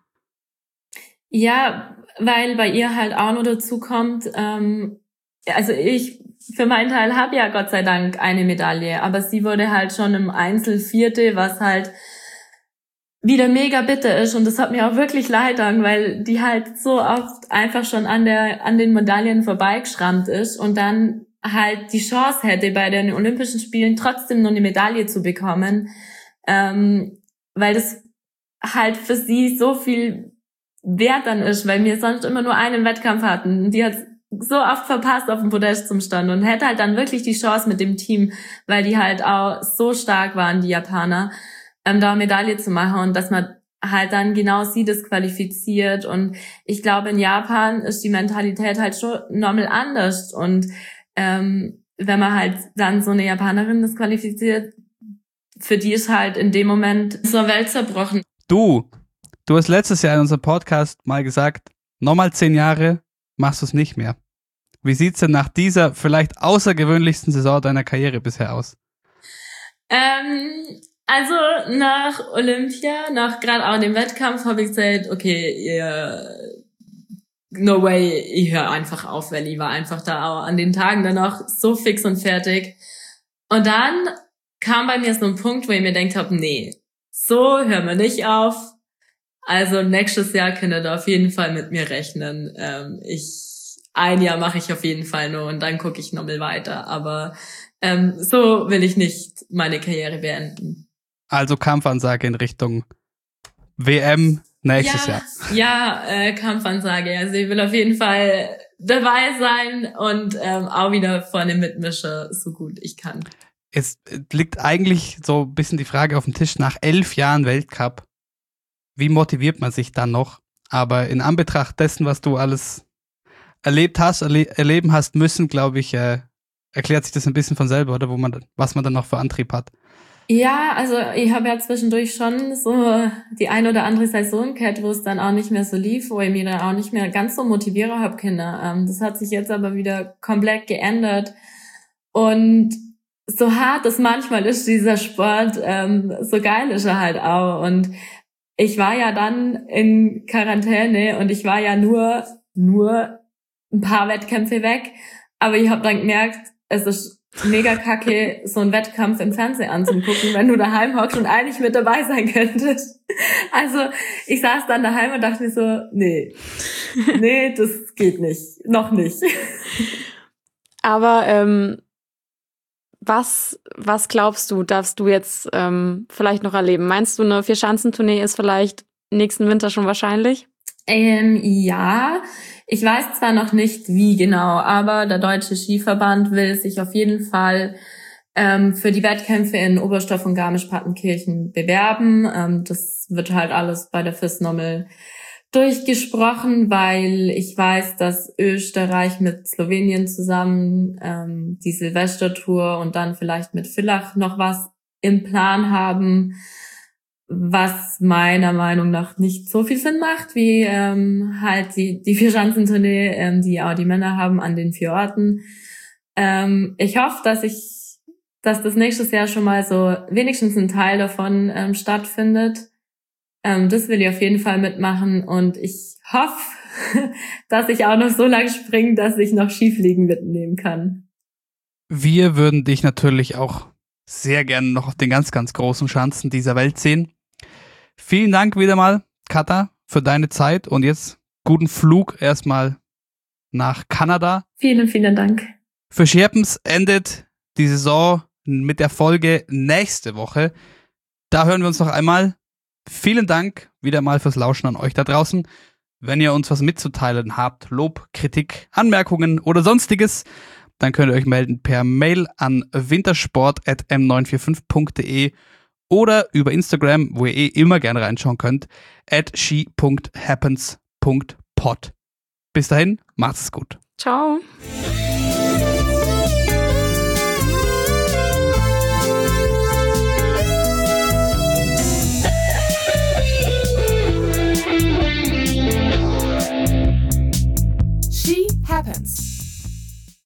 Ja, weil bei ihr halt auch noch dazu kommt, ähm, also ich für meinen Teil habe ja Gott sei Dank eine Medaille, aber sie wurde halt schon im Einzel Vierte, was halt wieder mega bitter ist und das hat mir auch wirklich leid getan, weil die halt so oft einfach schon an der an den Medaillen vorbeigeschrammt ist und dann halt die Chance hätte, bei den Olympischen Spielen trotzdem noch eine Medaille zu bekommen, ähm, weil das halt für sie so viel wert dann ist, weil wir sonst immer nur einen Wettkampf hatten und die hat so oft verpasst auf dem Podest zum Stand und hätte halt dann wirklich die Chance mit dem Team, weil die halt auch so stark waren, die Japaner, ähm, da eine Medaille zu machen und dass man halt dann genau sie disqualifiziert und ich glaube, in Japan ist die Mentalität halt schon normal anders und ähm, wenn man halt dann so eine Japanerin disqualifiziert, für die ist halt in dem Moment so eine Welt zerbrochen. Du, du hast letztes Jahr in unserem Podcast mal gesagt, nochmal zehn Jahre machst du es nicht mehr. Wie sieht's denn nach dieser vielleicht außergewöhnlichsten Saison deiner Karriere bisher aus? Ähm, also nach Olympia, nach gerade auch dem Wettkampf, habe ich gesagt, okay, ihr, no way, ich höre einfach auf, weil ich war einfach da auch an den Tagen danach so fix und fertig. Und dann kam bei mir so ein Punkt, wo ich mir gedacht habe, nee, so hören wir nicht auf. Also nächstes Jahr könnt ihr da auf jeden Fall mit mir rechnen. Ähm, ich ein Jahr mache ich auf jeden Fall nur und dann gucke ich nochmal weiter. Aber ähm, so will ich nicht meine Karriere beenden. Also Kampfansage in Richtung W M nächstes ja, Jahr. Ja, äh, Kampfansage. Also ich will auf jeden Fall dabei sein und ähm, auch wieder vorne mitmischen, so gut ich kann. Es liegt eigentlich so ein bisschen die Frage auf dem Tisch, nach elf Jahren Weltcup, wie motiviert man sich dann noch? Aber in Anbetracht dessen, was du alles erlebt hast, erle- erleben hast müssen, glaube ich, äh, erklärt sich das ein bisschen von selber, oder wo man, was man dann noch für Antrieb hat. Ja, also ich habe ja zwischendurch schon so die ein oder andere Saison gehabt, wo es dann auch nicht mehr so lief, wo ich mich dann auch nicht mehr ganz so motivieren habe können. Ähm, das hat sich jetzt aber wieder komplett geändert. Und so hart es manchmal ist, dieser Sport, ähm, so geil ist er halt auch. Und ich war ja dann in Quarantäne und ich war ja nur, nur ein paar Wettkämpfe weg. Aber ich habe dann gemerkt, es ist mega kacke, so einen Wettkampf im Fernsehen anzugucken, wenn du daheim hockst und eigentlich mit dabei sein könntest. Also ich saß dann daheim und dachte mir so, nee, nee, das geht nicht, noch nicht. Aber ähm, was was glaubst du, darfst du jetzt ähm, vielleicht noch erleben? Meinst du, eine Vierschanzentournee ist vielleicht nächsten Winter schon wahrscheinlich? Ähm, ja, ich weiß zwar noch nicht, wie genau, aber der Deutsche Skiverband will sich auf jeden Fall ähm, für die Wettkämpfe in Oberstdorf und Garmisch-Partenkirchen bewerben. Ähm, das wird halt alles bei der F I S Nommel durchgesprochen, weil ich weiß, dass Österreich mit Slowenien zusammen ähm, die Silvestertour und dann vielleicht mit Villach noch was im Plan haben, was meiner Meinung nach nicht so viel Sinn macht, wie ähm, halt die die Vierschanzentournee, ähm, die auch die Männer haben an den vier Orten. Ähm, ich hoffe, dass ich, dass das nächstes Jahr schon mal so wenigstens ein Teil davon ähm, stattfindet. Ähm, das will ich auf jeden Fall mitmachen und ich hoffe, dass ich auch noch so lange springe, dass ich noch Skifliegen mitnehmen kann. Wir würden dich natürlich auch sehr gerne noch auf den ganz, ganz großen Schanzen dieser Welt sehen. Vielen Dank wieder mal, Kata, für deine Zeit und jetzt guten Flug erstmal nach Kanada. Vielen, vielen Dank. Für Sherpens endet die Saison mit der Folge nächste Woche. Da hören wir uns noch einmal. Vielen Dank wieder mal fürs Lauschen an euch da draußen. Wenn ihr uns was mitzuteilen habt, Lob, Kritik, Anmerkungen oder sonstiges, dann könnt ihr euch melden per Mail an wintersport at m neun vier fünf punkt de oder über Instagram, wo ihr eh immer gerne reinschauen könnt, at ski punkt happens punkt pod. Bis dahin, macht's gut. Ciao.